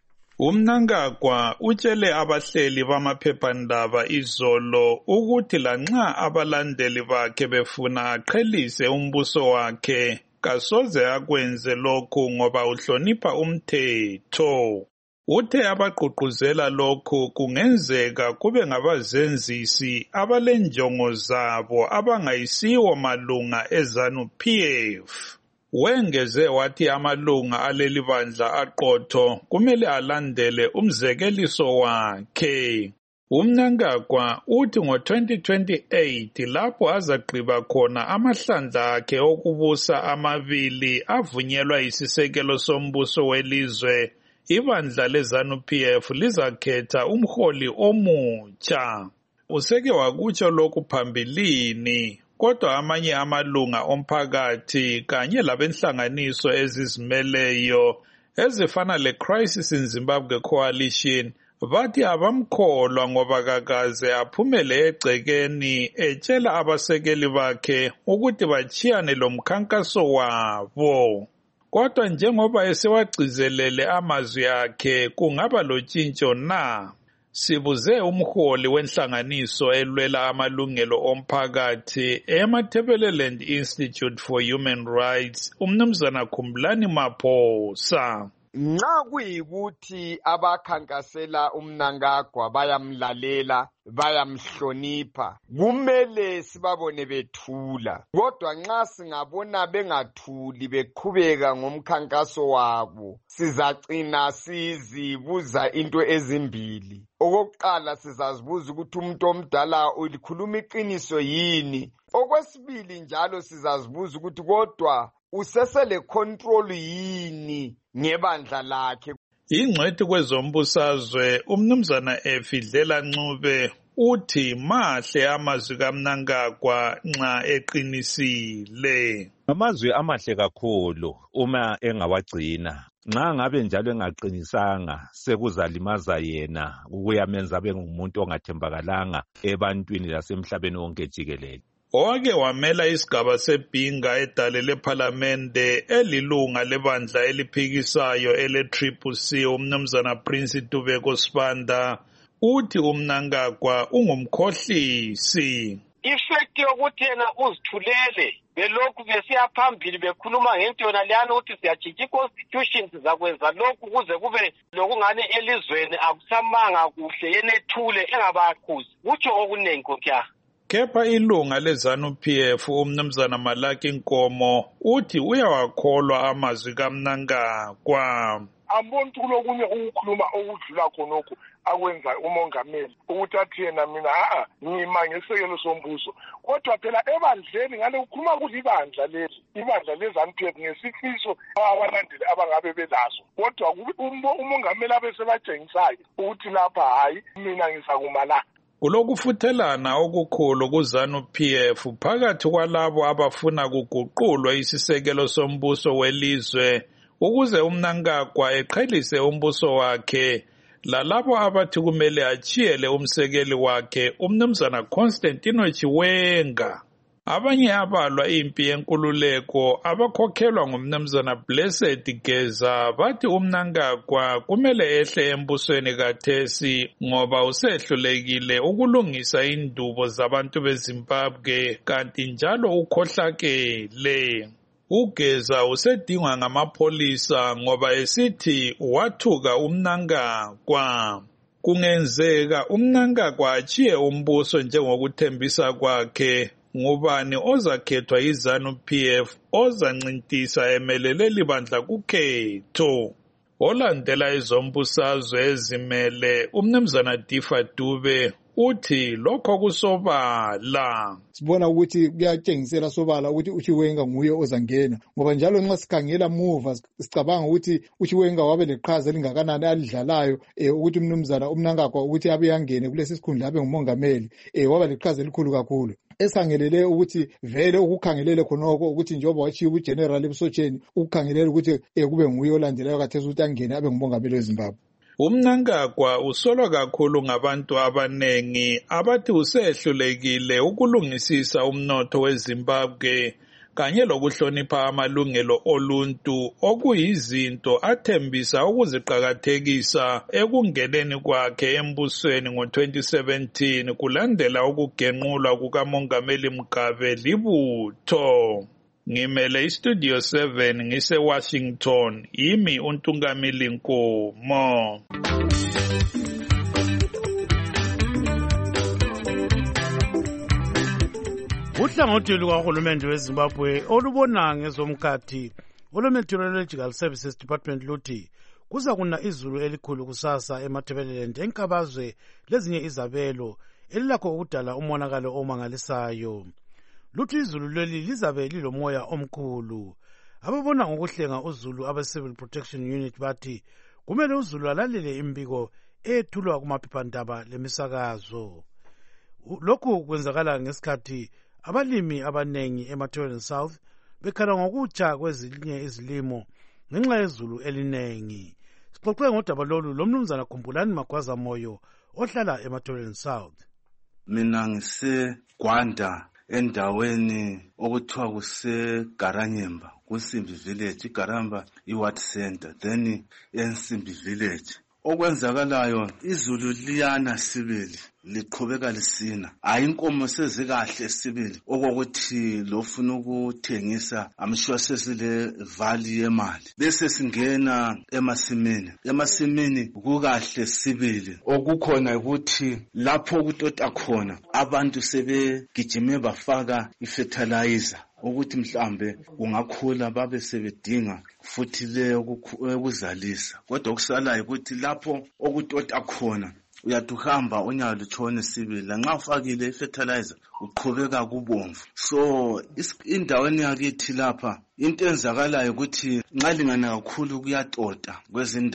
uMnangagwa utshele abahleli bamaphephandaba izolo ukuthi lanxa abalandeli bakhe befuna aqhelise umbuso wakhe kasoze akwenze lokhu ngoba uhlonipha umthetho. Uthe abagqugquzela lokhu kungenzeka kube ngabazenzisi abalenjongo zabo abangayisiwo malunga eZanu-P F. Wengeze wathi amalunga aleli bandla aqotho kumele alandele umzekeliso wakhe. uMnangagwa uthi ngo twenty twenty-eight lapho azagqiba khona amahlandla akhe okubusa amabili avunyelwa isisekelo sombuso welizwe, ibandla leZanu-P F lizakhetha umholi omutsha. Useke wakutsho lokhu phambilini, kodwa amanye amalunga omphakathi kanye labenhlanganiso ezizimeleyo ezifana leCrisis in Zimbabwe Coalition bathi abamkholwa ngoba kakaze aphumele egcekeni etshela abasekeli bakhe ukuthi bachiyane lomkhankaso wabo. Kodwa njengoba esewagcizelele amazwi akhe kungaba lotshintsho na? Sibuze umholi wenhlanganiso elwela amalungelo omphakathi eMatabeleland Institute for Human Rights, umnumzana Khumbulani Maphosa. Nxa kuyikuthi abakhankasela umnangagwa bayamlalela bayamhlonipha kumele sibabone bethula, kodwa nxa singabona bengathuli beqhubeka ngomkhankaso wabo sizacina sizibuza into ezimbili. Okokuqala sizazibuza ukuthi umuntu omdala ulikhuluma iqiniso yini. Okwesibili njalo sizazibuza ukuthi kodwa usesele control yini ngebandla lakhe. Ingcwethi kwezombusazwe umnumzana Efidlela Ncube uthi mahle amazwi kaMnangagwa nxa eqinisile. Amazwi amahle kakhulu uma engawagcina. Nxa ngabe njalo engaqinisanga sekuzalimaza yena ukuyamenza abe ngumuntu ongathembakalanga ebantwini lasemhlabeni wonke jikelele. Owake wamela isigaba seBhinga edale lephalamende elilunga lebandla eliphikisayo ele-Triple C umnumzana Prince Tubeko Sibanda uthi uMnangagwa ungumkhohlisi. Ifact yokuthi yena uzithulele belokhu besiya phambili bekhuluma ngento yona leyana ukuthi siyatshintsha i-constitution sizakwenza lokhu kuze kube lokungane elizweni akusamanga kuhle yena ethule engabakhuzi kutsho okuningi kokya. Kepha ilunga lezanu P F umnumzana Malaki Nkomo uthi uyawakholwa amazwi kaMnangagwa. Amboni kulokunye ukukhuluma okudlula khonokho akwenza umongameli ukuthi athi yena mina a ngima ngesekelo sombuso kodwa phela ebandleni ngale ukhuluma ukuthi ibandla leli ibandla lezanu P F ngesifiso abalandeli abangabe belazo kodwa umongameli abesebatshengisayo ukuthi lapha hayi mina ngisakuma la. Kulokufuthelana okukhulu kuzanu P F phakathi kwalabo abafuna kuguqulwa isisekelo sombuso welizwe ukuze uMnangagwa eqhelise umbuso wakhe lalabo abathi kumele achiyele umsekeli wakhe umnumzana Constantino Chiwenga. Abanye abalwa impi yenkululeko abakhokhelwa ngumnumzana Blessed Geza bathi uMnangagwa kumele ehle embusweni kathesi ngoba usehlulekile ukulungisa indubo zabantu beZimbabwe kanti njalo ukhohlakele. Ugeza usedingwa ngamapholisa ngoba esithi wathuka uMnangagwa. Kungenzeka uMnangagwa achiye umbuso njengokuthembisa kwakhe ngubani ozakhethwa yizanu P F ozancintisa emelele libandla kukhetho. Olandela izombusazwe ezimele umnumzana Difa Dube uthi lokho kusobala. Sibona ukuthi kuyatshengisela sobala ukuthi uChiwenga nguye ozangena ngoba njalo nxa sikhangela muva sicabanga ukuthi uChiwenga wabe leqhaza elingakanani alidlalayo eh, ukuthi umnumzana uMnangagwa ukuthi abe yangene kulesi sikhundla abe ngumongameli eh, waba leqhaza elikhulu kakhulu. Esangelele ukuthi vele ukukhangelele khonoko ukuthi njengoba wachiya uGeneral eBusotsheni ukukhangelele ukuthi eh, kube nguye olandelayo kathesi ukuthi angene abe ngumongameli weZimbabwe. uMnangagwa usolwa kakhulu ngabantu abanengi abathi usehlulekile ukulungisisa umnotho weZimbabwe kanye lokuhlonipha amalungelo oluntu okuyizinto athembisa ukuziqakathekisa ekungeneni kwakhe embusweni ngo twenty seventeen kulandela ukugenqulwa kukamongameli Mugabe libutho. Ngimele istudio seven ngise Washington yimi uNtungamili Nkomo. Uhlangothi lukahulumende weZimbabwe olubona ngezomkhathi olo-Meteorological Services Department luthi kuza kuna izulu elikhulu kusasa eMatabeleland enkabazwe lezinye izabelo elilakho ukudala umonakalo omangalisayo. Luthi izulu leli lizabe lilomoya omkhulu. Ababona ngokuhlenga uzulu abe-Civil Protection Unit bathi kumele uzulu alalele imbiko ethulwa kumaphephandaba lemisakazo. Lokhu kwenzakala ngesikhathi abalimi abanengi eMatabeleland South bekhala ngokutsha kwezinye izilimo ngenxa yezulu elinengi. Sixoxe ngodaba lolu lomnumzana Khumbulani Magwaza Moyo ohlala eMatabeleland South. Mina ngise Gwanda endaweni okuthiwa kuse Garanyemba kuSimbi Village. iGaramba iWard Center then eNsimbi Village. Okwenzakalayo izulu liyana sibili liqhubeka lisina ayinkomo sezikahle sibili okokuthi lofuna ukuthengisa amshwa sesile valley yemali bese singena emasimini emasimini kukahle sibili okukhona ukuthi lapho kutota khona abantu sebegijime bafaka ifertilizer ukuthi mhlambe kungakhula babe sebedinga futhi le ukuzalisa kodwa okusalayo ukuthi lapho okutota khona uyatuhamba unyawo lutshone sibili nxa ufakile ifertilizer uqhubeka kubomvu. So indaweni yakithi lapha into enzakalayo ukuthi nxa lingana kakhulu kuyatota kwezindawo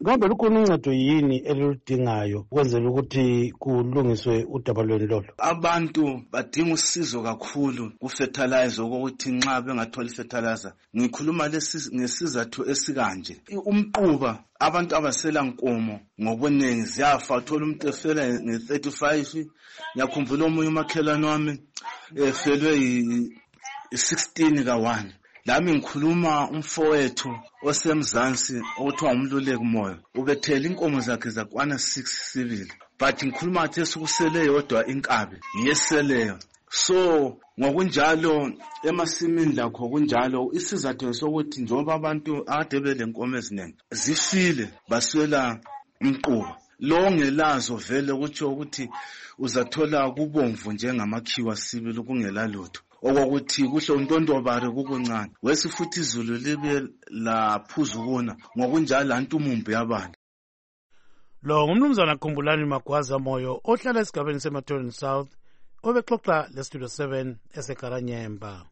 Kambe lukhona uncedo yini eliludingayo ukwenzela ukuthi kulungiswe udaba lweni lolo? Abantu badinga usizo kakhulu ku-fertilizer ukuthi nxa bengatholi fertilizer. Ngikhuluma lesi ngesizathu esikanje. Umquba abantu abasela nkomo ngobuningi ziyafa, uthola umuntu efela nge-thirty-five. Ngiyakhumbula omunye umakhelwane wami efelwe yi-sixteen ka one. Lami ngikhuluma umfowethu osemzansi othiwa umluleki moyo, ubethela inkomo zakhe zakwana six sibili, but ngikhuluma athi esikusele yodwa inkabi yeseleyo. So ngokunjalo emasimini lakho kunjalo, isizathu sokuthi njengoba abantu ade belenkomo eziningi zifile baswela umquba, lo ngelazo vele kutsho ukuthi uzathola kubomvu njengamakhiwa sibili kungela lutho, okokuthi kuhle untondobare kukuncane, wesi futhi izulu libe laphuzukuna, ngokunjalo lantu umumbu yabantu. Lo ngumnumzana Khumbulani Magwaza Moyo ohlala esigabeni seMathoni South obexoxa leStudio seven eseKaranyemba.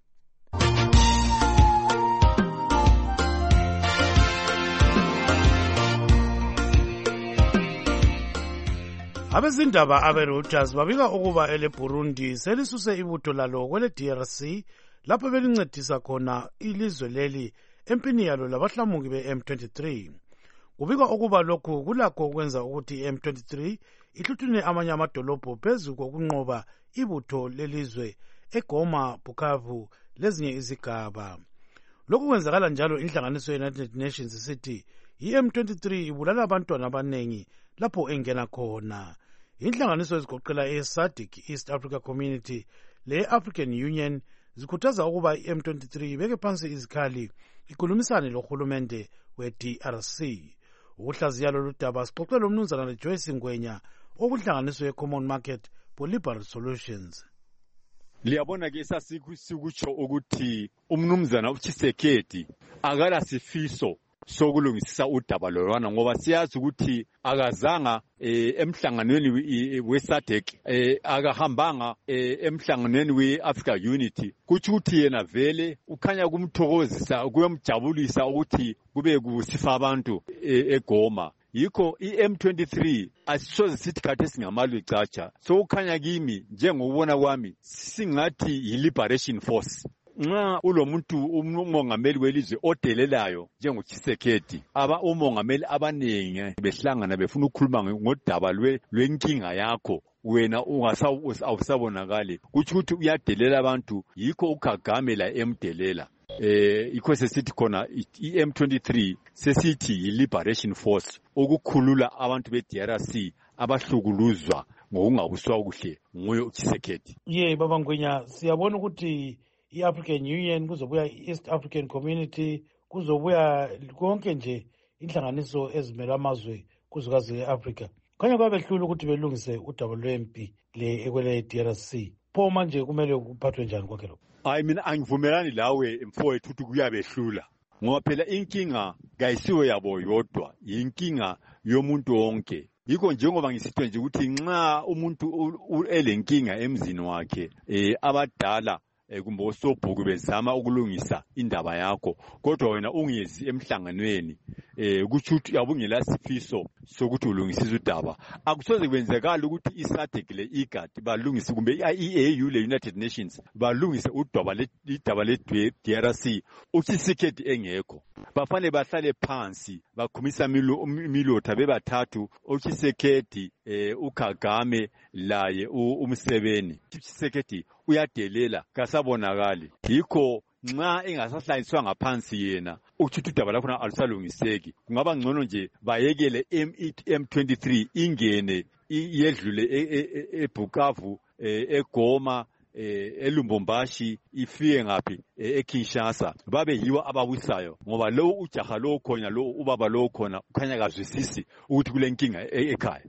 Abezindaba abe-Reuters babika ukuba ele Burundi selisuse ibutho lalo kwele D R C lapho belincedisa khona ilizwe leli empini yalo labahlamuki be-M twenty-three. Kubika ukuba lokhu kulakho ukwenza ukuthi i-M twenty-three ihluthune amanye amadolobho phezu kokunqoba ibutho lelizwe eGoma, Bukavu lezinye izigaba. Lokhu kwenzakala njalo inhlanganiso ye-United Nations isithi i-M twenty-three ibulala abantwana abanengi lapho engena khona. Inhlanganiso ezigoqela e-S A D C, East Africa Community le-African Union zikhuthaza ukuba i-M twenty-three ibeke phansi izikhali ikhulumisane lohulumende we-D R C. Ukuhlaziya lolu daba sixoxe lomnumzana leJoyce Ngwenya okunhlanganiso ye-Common Market for Liberal Solutions. Liyabona ke sasikutsho ukuthi umnumzana uChisekedi akala sifiso sokulungisisa udaba lolwana ngoba siyazi ukuthi akazanga emhlanganweni we-S A D C akahambanga emhlanganweni we-Africa Unity, kuthi ukuthi yena vele ukhanya kumthokozisa kuyomjabulisa ukuthi kube kusifa abantu eGoma. Yikho i-M twenty-three asisoze sithi kade singamalwe catsha, so ukhanya kimi njengokubona kwami singathi yi-Liberation Force. Nxa ulomuntu umongameli welizwe odelelayo njengoChisekedi, aba umongameli abanengi behlangana befuna ukukhuluma ngodaba lwenkinga yakho, wena ungasabonakali kuthi ukuthi uyadelela abantu, yikho uKagame la emdelela. Eh ikho sesithi khona i-M twenty-three sesithi yi-Liberation Force ukukhulula abantu be-D R C abahlukuluzwa ngokungabuswa kuhle nguye uChisekedi. Ye baba Ngwenya, siyabona ukuthi i-African Union kuzobuya i-East African Community kuzobuya konke nje inhlanganiso ezimela amazwe kuzukazi e-Africa. Khanya kwabehlula ukuthi belungise udaba lwempi le ekwele D R C. Pho manje kumele kuphathwe njani kwakhe lokho? Hayi mina angivumelani lawe mfowethu ukuthi kuyabehlula. Ngoba phela inkinga kayisiwe yabo yodwa, inkinga yomuntu wonke. Yikho njengoba ngisithe nje ukuthi nxa umuntu elenkinga emzini wakhe eh abadala kumbe osobhuku bezama ukulungisa indaba yakho, kodwa wena ungezi emhlanganweni eh kuthi uthi yabungela sifiso sokuthi ulungisise udaba, akusoze kwenzekala ukuthi i-S A D C le I G A D balungise kumbe i-E A U le United Nations balungise udaba le idaba le D R C uChisekedi engekho. Bafanele bahlale phansi bakhumisa imilotha bebathathu, uChisekedi eh uKagame laye uMseveni. uChisekedi uyadelela kasabonakali, yikho nxa engasahlaliswa ngaphansi yena ukuthi udaba lakhona alusalungiseki. Kungaba ngcono nje bayekele M twenty-three ingene yedlule eBukavu, eGoma, eLumbumbashi, ifike ngaphi eKinshasa, babe yiwa abawisayo, ngoba lo ujaha lo khona lo ubaba lo khona ukhanya kazwisisi ukuthi kulenkinga ekhaya.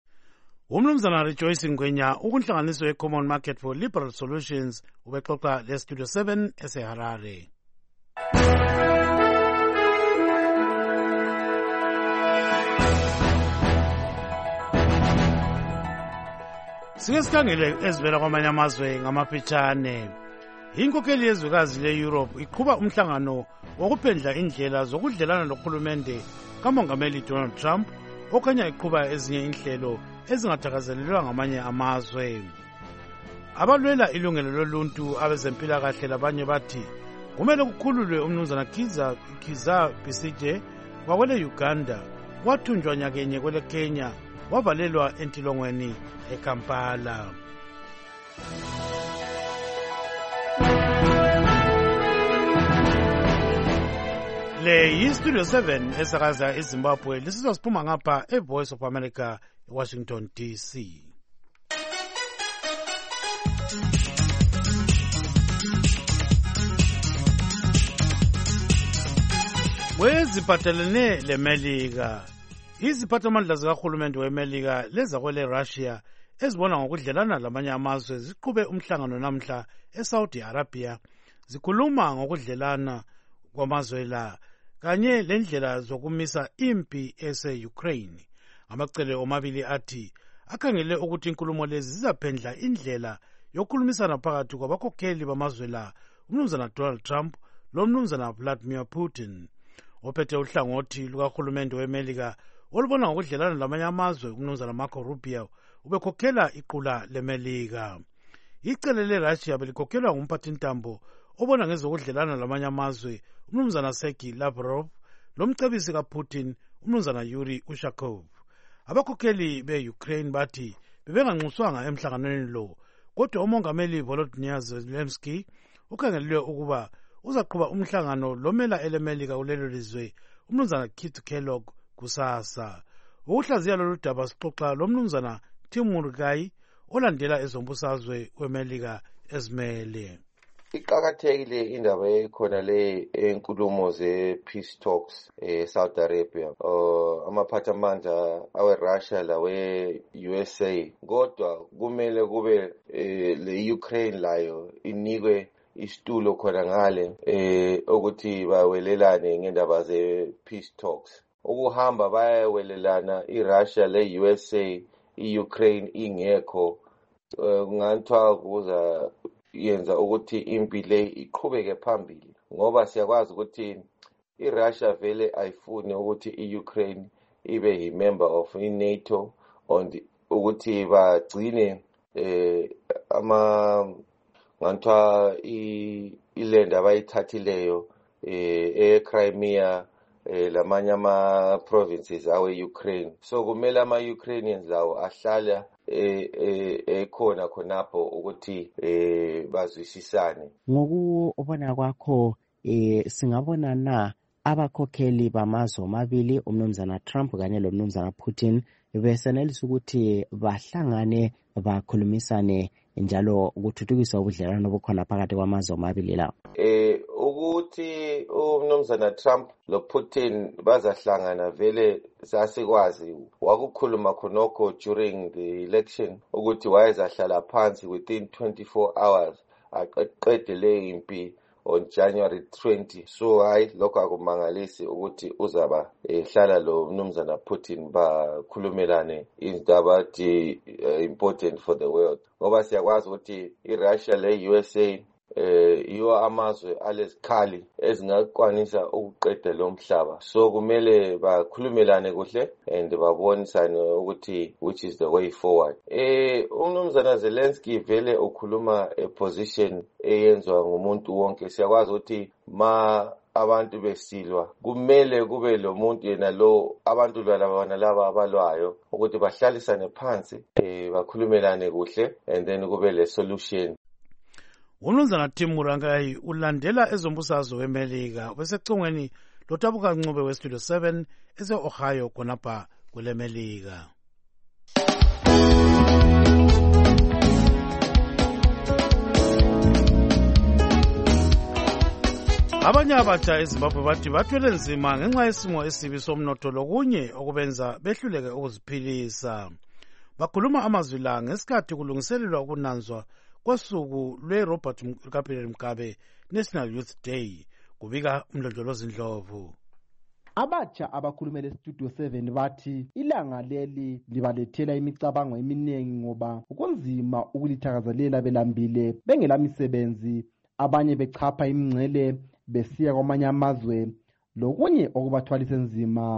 Umnumzana Rejoyce Ngwenya ukunhlanganiso ye-Common Market for Liberal Solutions ubexoxa leStudio seven eseHarare. Sike sikhangele ezivela kwamanye amazwe ngamafitshane. Inkokheli yezwekazi le-Europe iqhuba umhlangano wokuphendla indlela zokudlelana nohulumende kamongameli Donald Trump okhanya eqhuba ezinye inhlelo ezingathakazelelwa ngamanye amazwe. Abalwela ilungelo loluntu abezempilakahle labanye bathi kumele kukhululwe umnumzana Kiza Kiza Besigye wakwele Uganda wathunjwa nyakenye kwele Kenya wavalelwa entilongweni eKampala. Le yi-Studio seven esakaza eZimbabwe lisizwa siphuma ngapha eVoice of America eWashington D C. Weziphathelene leMelika, iziphathamandla zikahulumende weMelika leza kwele Russia ezibona ngokudlelana lamanye amazwe ziqhube umhlangano namhla eSaudi Arabia zikhuluma ngokudlelana kwamazwe la kanye lendlela zokumisa impi ese-Ukraine. Amacele omabili athi akhangele ukuthi inkulumo lezi zizaphendla indlela yokukhulumisana phakathi kwabakhokheli bamazwe la umnumzana Donald Trump lomnumzana Vladimir Putin. Ophethe uhlangothi lukahulumende weMelika olubona ngokudlelana lamanye amazwe umnumzana Marco Rubio ubekhokhela iqula leMelika. Icele leRussia belikhokhelwa ngumphathintambo obona ngezokudlelana lamanye amazwe umnumzana Sergei Lavrov lomcebisi kaPutin umnumzana Yuri Ushakov. Abakhokheli be-Ukraine bathi bebenganxuswanga emhlanganweni lo, kodwa umongameli Volodymyr Zelensky ukhangelelwe ukuba uzaqhuba umhlangano lomela eleMelika kulelo lizwe umnumzana Keith Kellogg kusasa. Ukuhlaziya lolu daba sixoxa lomnumzana Timur Gai olandela ezombusazwe weMelika ezimele. Iqakathekile indaba ekhona le enkulumo ze-peace talks e-Saudi Arabia. Uh, amaphathamandla awe-Russia lawe-U S A. Kodwa kumele kube eh, le-Ukraine layo inikwe isitulo khona ngale eh ukuthi bawelelane ngendaba ze-peace talks. Ukuhamba bayawelelana i-Russia le-U S A, i-Ukraine ingekho kungathiwa kuza yenza ukuthi impi le iqhubeke phambili, ngoba siyakwazi ukuthi iRussia vele ayifuni ukuthi iUkraine ibe yi-member of i-NATO and ukuthi bagcine eh ama ngantwa iland abayithathileyo eh eCrimea eh lamanye ama provinces awe Ukraine. So kumele ama Ukrainians lawo ahlala eh ekhona khonapho ukuthi eh bazwisisane. Ngokubona kwakho eh singabona na abakhokheli bamazwe omabili umnumzana Trump kanye lomnumzana Putin besenelisa ukuthi bahlangane bakhulumisane njalo ukuthuthukisa ubudlelwano obukhona phakathi kwamazwe omabili lawo? Eh ukuthi umnumzana Trump lo Putin bazahlangana vele sasikwazi wakukhuluma khonokho during the election ukuthi wayezahlala phansi within twenty-four hours aqede le impi on January twentieth. So hayi lokho akumangalisi ukuthi uzaba ehlala lo mnumzana Putin bakhulumelane indaba ethi important for the world, ngoba siyakwazi ukuthi iRussia le U S A eh iyo amazwe alezikhali ezingakwanisa ukuqeda lo mhlaba. So kumele bakhulumelane kuhle and babonisane ukuthi which is the way forward. Eh umnumzana Zelensky vele ukhuluma a position eyenzwa ngumuntu wonke. Siyakwazi ukuthi ma abantu besilwa kumele kube lo muntu yena lo abantu lwalabana laba abalwayo ukuthi bahlalisane phansi eh bakhulumelane kuhle and then kube le solution. Umnumzana Timur Gai ulandela ezombusazwe weMelika besecongweni lotabuka ncube weStudio seven ese-Ohio khonapha kule Melika. Abanye abatsha eZimbabwe bathi bathwele nzima ngenxa yesimo esibi somnotho lokunye okubenza behluleke ukuziphilisa. Bakhuluma amazwi la ngesikhathi kulungiselelwa ukunanzwa kwasuku lwe-Robert Mugabe National Youth Day, kubika umlondolozi Ndlovu. Abatsha abakhulumele Studio seven bathi ilanga leli libalethela imicabango eminingi ngoba kunzima ukulithakazelela belambile bengelamisebenzi, abanye bechapha imingcele besiya kwamanye amazwe lokunye okubathwalisa nzima.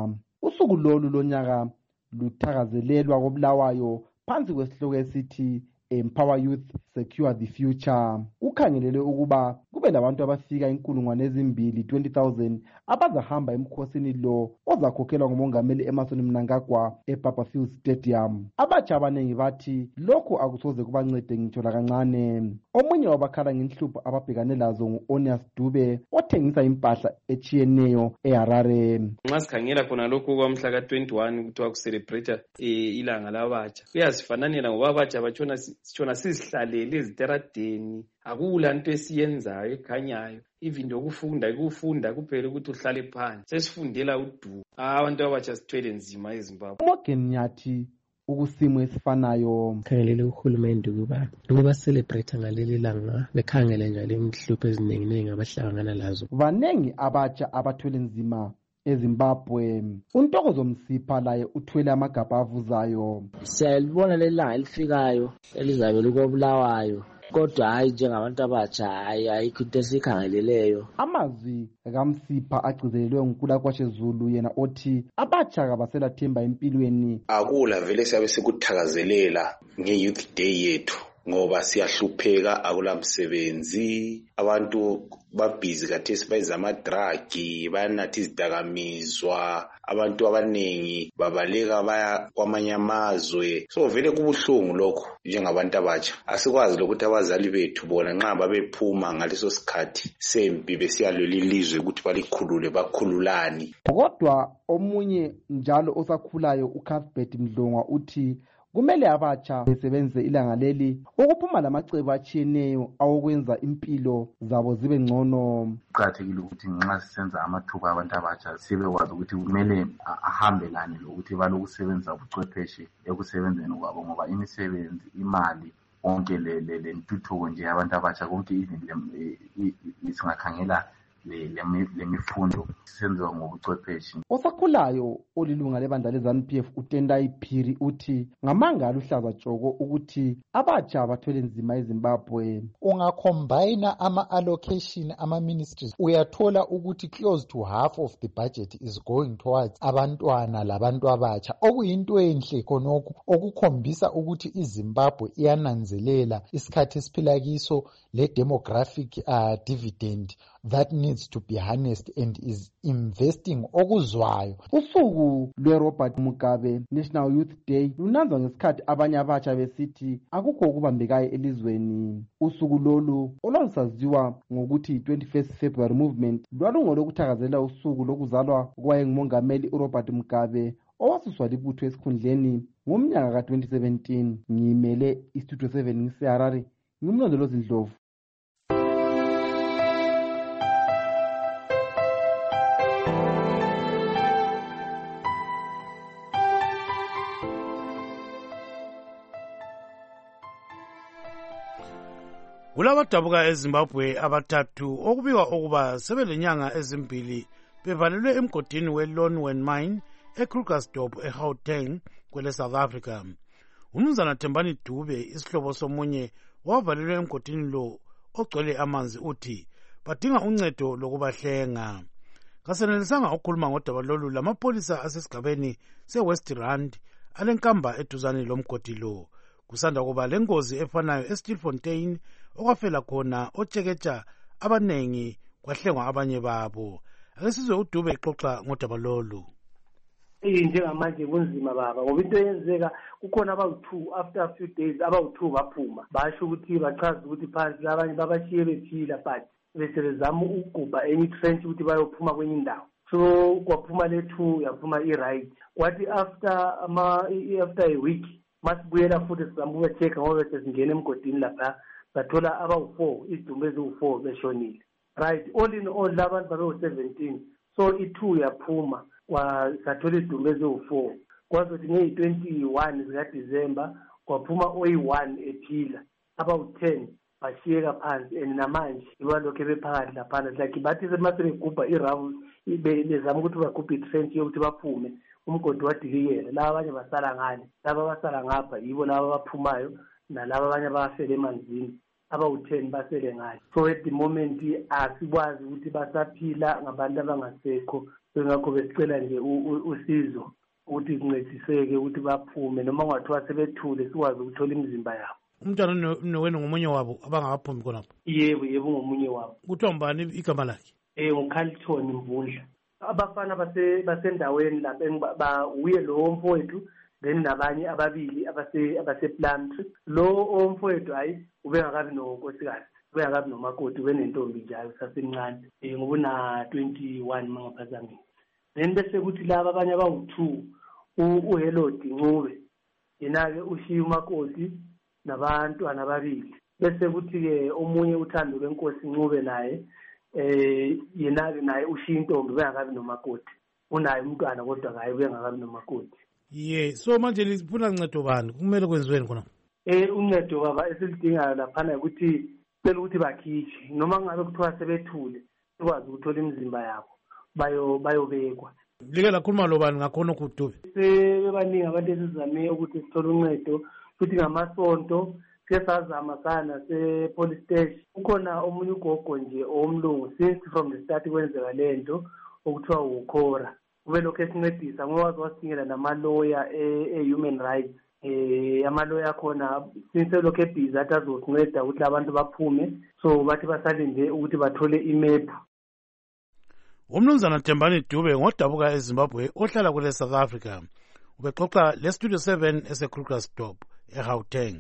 usuku lolu lonyaka luthakazelelwa koBulawayo phansi kwesihloko esithi Empower Youth, Secure the Future. Ukhangelele ukuba kube labantu abafika inkulungwane ezimbili twenty thousand abazahamba emkhosini lo ozakhokhelwa ngumongameli Emmerson Mnangagwa eBarberfield Stadium. Abatsha abanengi bathi lokhu akusoze kubancede ngitsho lakancane. Omunye wabakhala ngenhlupho ababhekane lazo ngu-Onias Dube othengisa impahla echiyeneyo eHarare. Nxa sikhangela khona lokhu kwamhla ka twenty-one kuthiwa kucelebrate ilanga labatsha, kuyasifananela ngoba abatsha batshona sitshona sizihlalele eziteradeni, akula nto esiyenzayo ekhanyayo, even lokufunda ikufunda kuphela ukuthi uhlale phansi. Sesifundela udumo. Abantu abatsha sithwele nzima eZimbabwe. Morgan Nyathi ukusimo esifanayo khangelele uhulumende ukuba ukuba celebrate ngaleli langa bekhangele njalo imhlupho eziningi abahlangana lazo. Banengi abatsha abathwele nzima eZimbabwe. Untokozo Msipha laye uthwele amagabha avuzayo. Siyalibona lelanga elifikayo elizabe likobulawayo, kodwa hayi njengabantu abatsha hayi ayikho into esikhangeleleyo. Amazwi kaMsipha agcizelelwe nguNkulakwashe Zulu, yena othi abatsha kabaselathemba empilweni. Akula vele siyabe sikuthakazelela nge-youth day yethu ngoba siyahlupheka, akula msebenzi, abantu babhizi kathesi bayenza amadragi, bayanathi izidakamizwa, abantu abanengi babaleka baya kwamanye amazwe. So vele kubuhlungu lokho njengabantu abatsha. Asikwazi lokuthi abazali bethu bona nxa babephuma ngaleso sikhathi sempi besiyalwela ilizwe ukuthi balikhulule bakhululani. Kodwa omunye njalo osakhulayo uCathbert Mdlongwa uthi kumele abatsha besebenze ilanga leli ukuphuma lamacebo achiyeneyo awokwenza impilo zabo zibe ngcono. Kuqakathekile ukuthi nxa sisenza amathuba abantu abatsha sibekwazi ukuthi kumele ahambelane lokuthi balokusebenza ubuchwepheshe ekusebenzeni kwabo, ngoba imisebenzi, imali, konke le ntuthuko nje abantu abatsha konke singakhangela lemifundo sisenziwa ngobuchwepheshe. Osakhulayo olilunga lebandla leZANU P F uTendai Phiri uthi ngamanga aluhlaza tshoko ukuthi abatsha bathwele nzima eZimbabwe. Ungacombine ama-allocation ama-ministries uyathola ukuthi close to half of the budget is going towards abantwana labantu abatsha, okuyinto enhle khonokho okukhombisa ukuthi iZimbabwe iyananzelela isikhathi esiphila kiso le-demographic uh, dividend that needs to be harnessed and is investing okuzwayo. Usuku lweRobert Mugabe National Youth Day lunanzwa ngesikhathi abanye abatsha besithi akukho okubambekayo elizweni. Usuku lolu olwalusaziwa ngokuthi twenty-first February movement lwalungolokuthakazelela usuku lokuzalwa kwayengumongameli uRobert Mugabe owasuswa libutho esikhundleni ngomnyaka ka twenty seventeen. Ngimele iStudio seven ngiseHarare, ngimlondolozi Ndlovu. Kulabadabuka eZimbabwe abathathu okubikwa ukuba sebelenyanga ezimbili bevalelwe emgodini weLonwen Mine eKrugersdorp eGauteng kwele South Africa. Umnumzana Thembani Dube isihlobo somunye wavalelwe emgodini lo ogcwele amanzi uthi badinga uncedo lokubahlenga. Kasenelisanga ukukhuluma ngodaba lolu lamapolisa asesigabeni seWest Rand alenkamba eduzane lomgodi lo. Kusanda kuba lengozi efanayo eStilfontein okwafela khona otsheketsha abanengi kwahlengwa abanye babo. Ake sizwe uDube exoxa ngodaba lolu. Njengamanje kunzima baba ngoba into yenzeka kukhona abawu-two after a few days abawu-two baphuma basho ukuthi bachaza ukuthi phansi abanye babashiye bephila but bese bezama ukugubha enye i-trench ukuthi bayophuma kwenye indawo. So kwaphuma le-two yaphuma i-right kwathi after ama after a week masibuyela futhi sizama ukubechecka ngoba bese singena emgodini lapha sathola abawu-four izidumbu eziwu-four beshonile. Right, all in all labantu babewu-seventeen, so i-two yaphuma kwasathola izidumbu eziwu-four. Kwazothi ngeyi-twenty-one zikaDisemba kwaphuma oyi-one ephila, abawu-ten bashiyeka phansi and namanje ibalokhu bephakathi laphana like bathi semasebegubha irawu bezama ukuthi bagubhe i-trench yokuthi baphume umgodi wadilikela. Laba abanye basala ngale, laba basala ngapha yibo laba abaphumayo nalaba abanye abafele emanzini abawu-ten basele ngale. So at the moment asikwazi ukuthi basaphila ngabantu abangasekho ngakho besicela nje usizo ukuthi kuncediseke ukuthi baphume noma kungathiwa sebethule sikwazi ukuthola imizimba yabo. Umntwana wenu ngomunye wabo abangakaphumi khonapho? Yebo, yebo ngomunye wabo. Kuthiwa mbani igama lakhe? Eh, nguKhalithoni Mvundla. Abafana base basendaweni lapha uye lo mfowethu then nabanye ababili abase abase Plumtree. Lo omfowethu hayi ubengakabi nonkosikazi, ubengakabi nomakoti, wenentombi njalo sasemncane. Eh, ngoba na twenty-one mangaphazamile. Then bese kuthi laba abanye abawu-two uHelod Ncube yena-ke ushiya umakoti nabantwana ababili. Bese kuthi-ke omunye uThando lwenkosi Ncube naye eh yena-ke naye ushiya intombi bengakabi nomakoti, unaye umntwana kodwa kaye bengakabi nomakoti. Ye, so manje lifuna uncedo bani? Kumele kwenziweni khona? Eh, uncedo baba esilidingayo laphana ukuthi cela ukuthi bakhishwe noma ngabe kuthiwa sebethule sikwazi ukuthola imizimba yabo bayo bayobekwa. Like lakhuluma lo bani ngakhona ukudube? Sebebaningi abantu esizame ukuthi sithole uncedo futhi ngamasonto sike sazama sana se-police station. Ukhona omunye ugogo nje omlungu since from the start kwenzeka lento okuthiwa ukhora. Ube lokho esincedisa ngoba wazi wasidingela namaloya e-human rights. Eh, amaloya khona since lokho ebhizi athi azosinceda ukuthi abantu baphume, so bathi basalinde ukuthi bathole imephu. Umnumzana Tembani Dube ngodabuka eZimbabwe ohlala kule South Africa ubexoxa le Studio seven eseKrugersdorp eGauteng.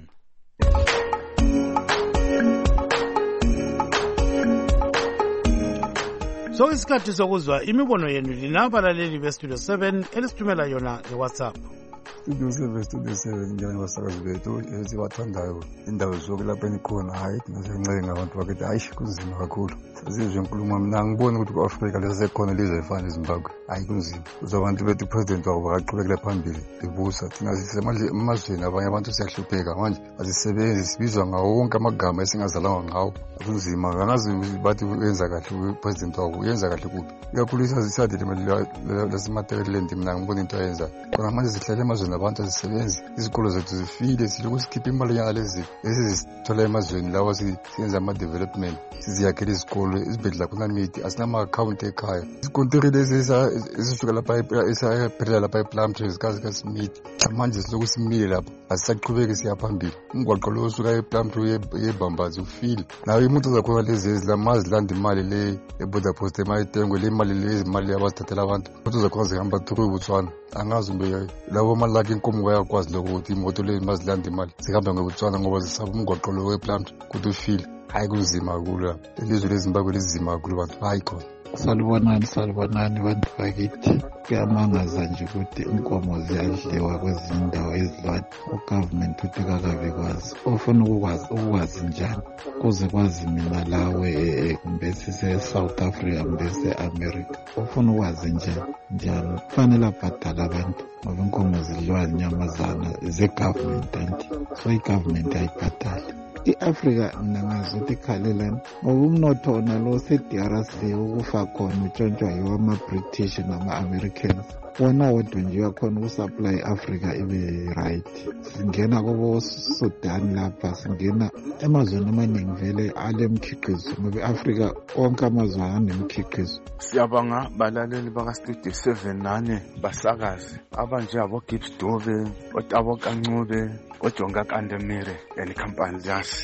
So isikhathi sokuzwa imibono yenu linabalaleli beStudio seven elisithumela yona ngeWhatsApp. Studio seven Studio seven njani basakazi bethu esibathandayo indawo zonke lapha enikhona hayi nasencenga abantu bakithi hayi kunzima kakhulu. Sazizwe inkulumo mina ngibona ukuthi ku-Afrika lesekhona lizwe efana eZimbabwe hayi kunzima. Uzabantu bethu upresident wabo bakaqhubekela phambili bebusa thina sisemazweni abanye abantu siyahlupeka manje azisebenzi sibizwa ngawo wonke amagama esingazalanga ngawo. Kunzima kangazi bathi uyenza kahle upresident wabo uyenza kahle kuphi ikakhulu isazisade lasemateriland mina ngibona into ayenza kona manje sihlale emazweni abantu azisebenzi izikolo zethu zifile siloku sikhipha imali nyanga lezi esizithola emazweni lawa siyenza ama-development siziyakhela izikolo izibhedlela kunamithi asinama-akhawunti ekhaya izikontiri lezi ezisuka lapha esaphelela lapha ePlumtree zikazi kasimithi manje siloku simile lapho asisaqhubeki siyaphambili umgwaqo lo osuka ePlumtree yebambazi ufile nawe imuntu zakhona lezi ezilamazi landa imali le eborder post emayitengo le imali le izimali abazithathela abantu imoto zakhona zihamba through eBotswana angazi mbe labo malaki inkomo bayakwazi lokho ukuthi imoto le mazilanda imali zihamba ngeBotswana ngoba zisaba umgwaqo lo wePlumtree kuthi ufile hayi kunzima kakhulu ilizwe leZimbabwe lizima kakhulu abantu hayi khona. Salibonani salibonani bantu bakithi kuyamangaza nje ukuthi inkomo ziyadliwa kwezinye indawo ezilwane ugovernment uthi kakabi kwazi ofuna ukukwazi ukwazi njani kuze kwazi mina lawe kumbe sise-South Africa kumbe se-America ofuna ukwazi njani njalo kufanele abhadala abantu ngoba inkomo zidliwa zinyamazana ze-government anti so i-government ayibhadali. I-Afrika mina ngazuthi ikhalelani ngoba umnotho wona lo se-D R C ukufa khona utshontshwa yiwo ama-British nama-Americans wona wodwa nje uyakhona ukusupply i-Afrika ibe right. Singena kubo Sudan lapha singena emazweni amaningi vele alemkhiqizo ngoba i-Afrika onke amazwe anemkhiqizo. Siyabanga balaleli baka-Studio seven nane basakazi abanje abo-Gibbs Dube abo-Kancube oJonga Kandemire elikhampani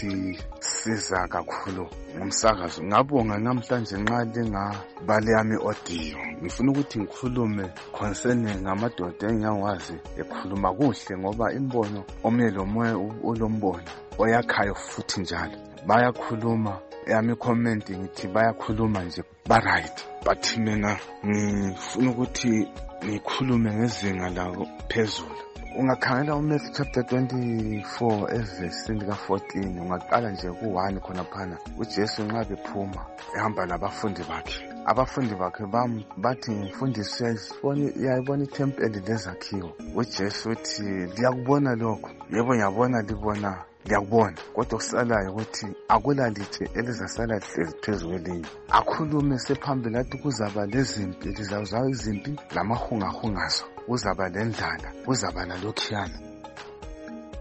liyasisiza kakhulu ngomsakazo. Ngabonga namhlanje nxa lingabale yami audio ngifuna ukuthi ngikhulume concerning ngamadoda engiyawazi ekhuluma kuhle ngoba imbono omunye lomunye ulombono oyakhayo futhi njalo bayakhuluma yami comment ngithi bayakhuluma nje ba right but mina ngifuna ukuthi ngikhulume ngezinga lawo phezulu. Ungakhangela uMatthew chapter twenty-four evesi lika-fourteen ungaqala nje ku-one khona phana uJesu nxa bephuma ehamba nabafundi bakhe abafundi bakhe bathi mfundisi yayibona ithempeli lezakhiwo uJesu uthi liyakubona lokho yebo ngiyabona libona liyakubona kodwa kusalayo ukuthi akulalithe elizasala lihlezi phezu kwelinye akhulume sephambili athi kuzaba lezimpi lizawuzwa izimpi lamahungahungazo uzaba lendlala uzaba nalokhiyana.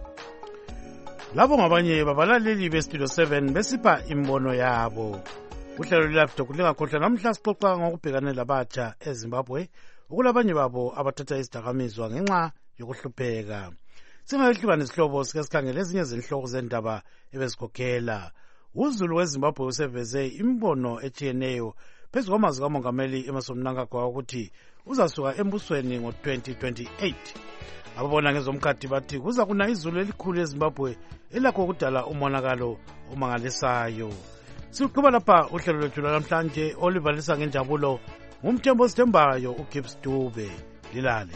Labo ngabanye babalaleli beStudio seven besipha imbono yabo. uhlelo lelafto kulingakhohlwa namhla sixoxa ngokubhekana labatsha eZimbabwe ukulabanye babo abathatha izidakamizwa ngenxa yokuhlupheka. Singayehluka nesihlobo sike sikhangele ezinye zenhloko zendaba ebezikhokhela. uZulu weZimbabwe useveze imbono etshiyeneyo phezu kwamazwi kamongameli Emmerson Mnangagwa ukuthi uzasuka embusweni ngo twenty twenty-eight. Ababona ngezomkhathi bathi kuza kuna izulu elikhulu eZimbabwe elakho ukudala umonakalo omangalisayo. Siqhuba lapha uhlelo lwethu namhlanje olivalisa ngenjabulo ngumthembo sithembayo uGibbs Dube. Lilale.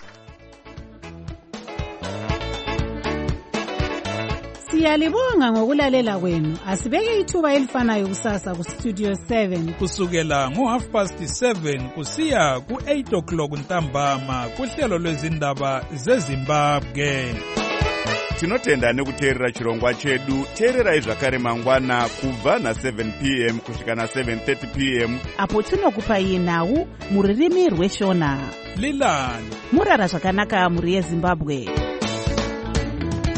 Siyalibonga ngokulalela kwenu. Asibeke ithuba elifanayo kusasa ku Studio seven kusukela ngo half past seven kusiya ku eight o'clock ntambama kuhlelo lwezindaba zeZimbabwe. Tinotenda nekuteerera chirongwa chedu. Teererai zvakare mangwana kubva na seven p m kusvika na seven thirty p m apo tinokupai nhau muririmi rweshona. Lilani murara zvakanaka muri yeZimbabwe.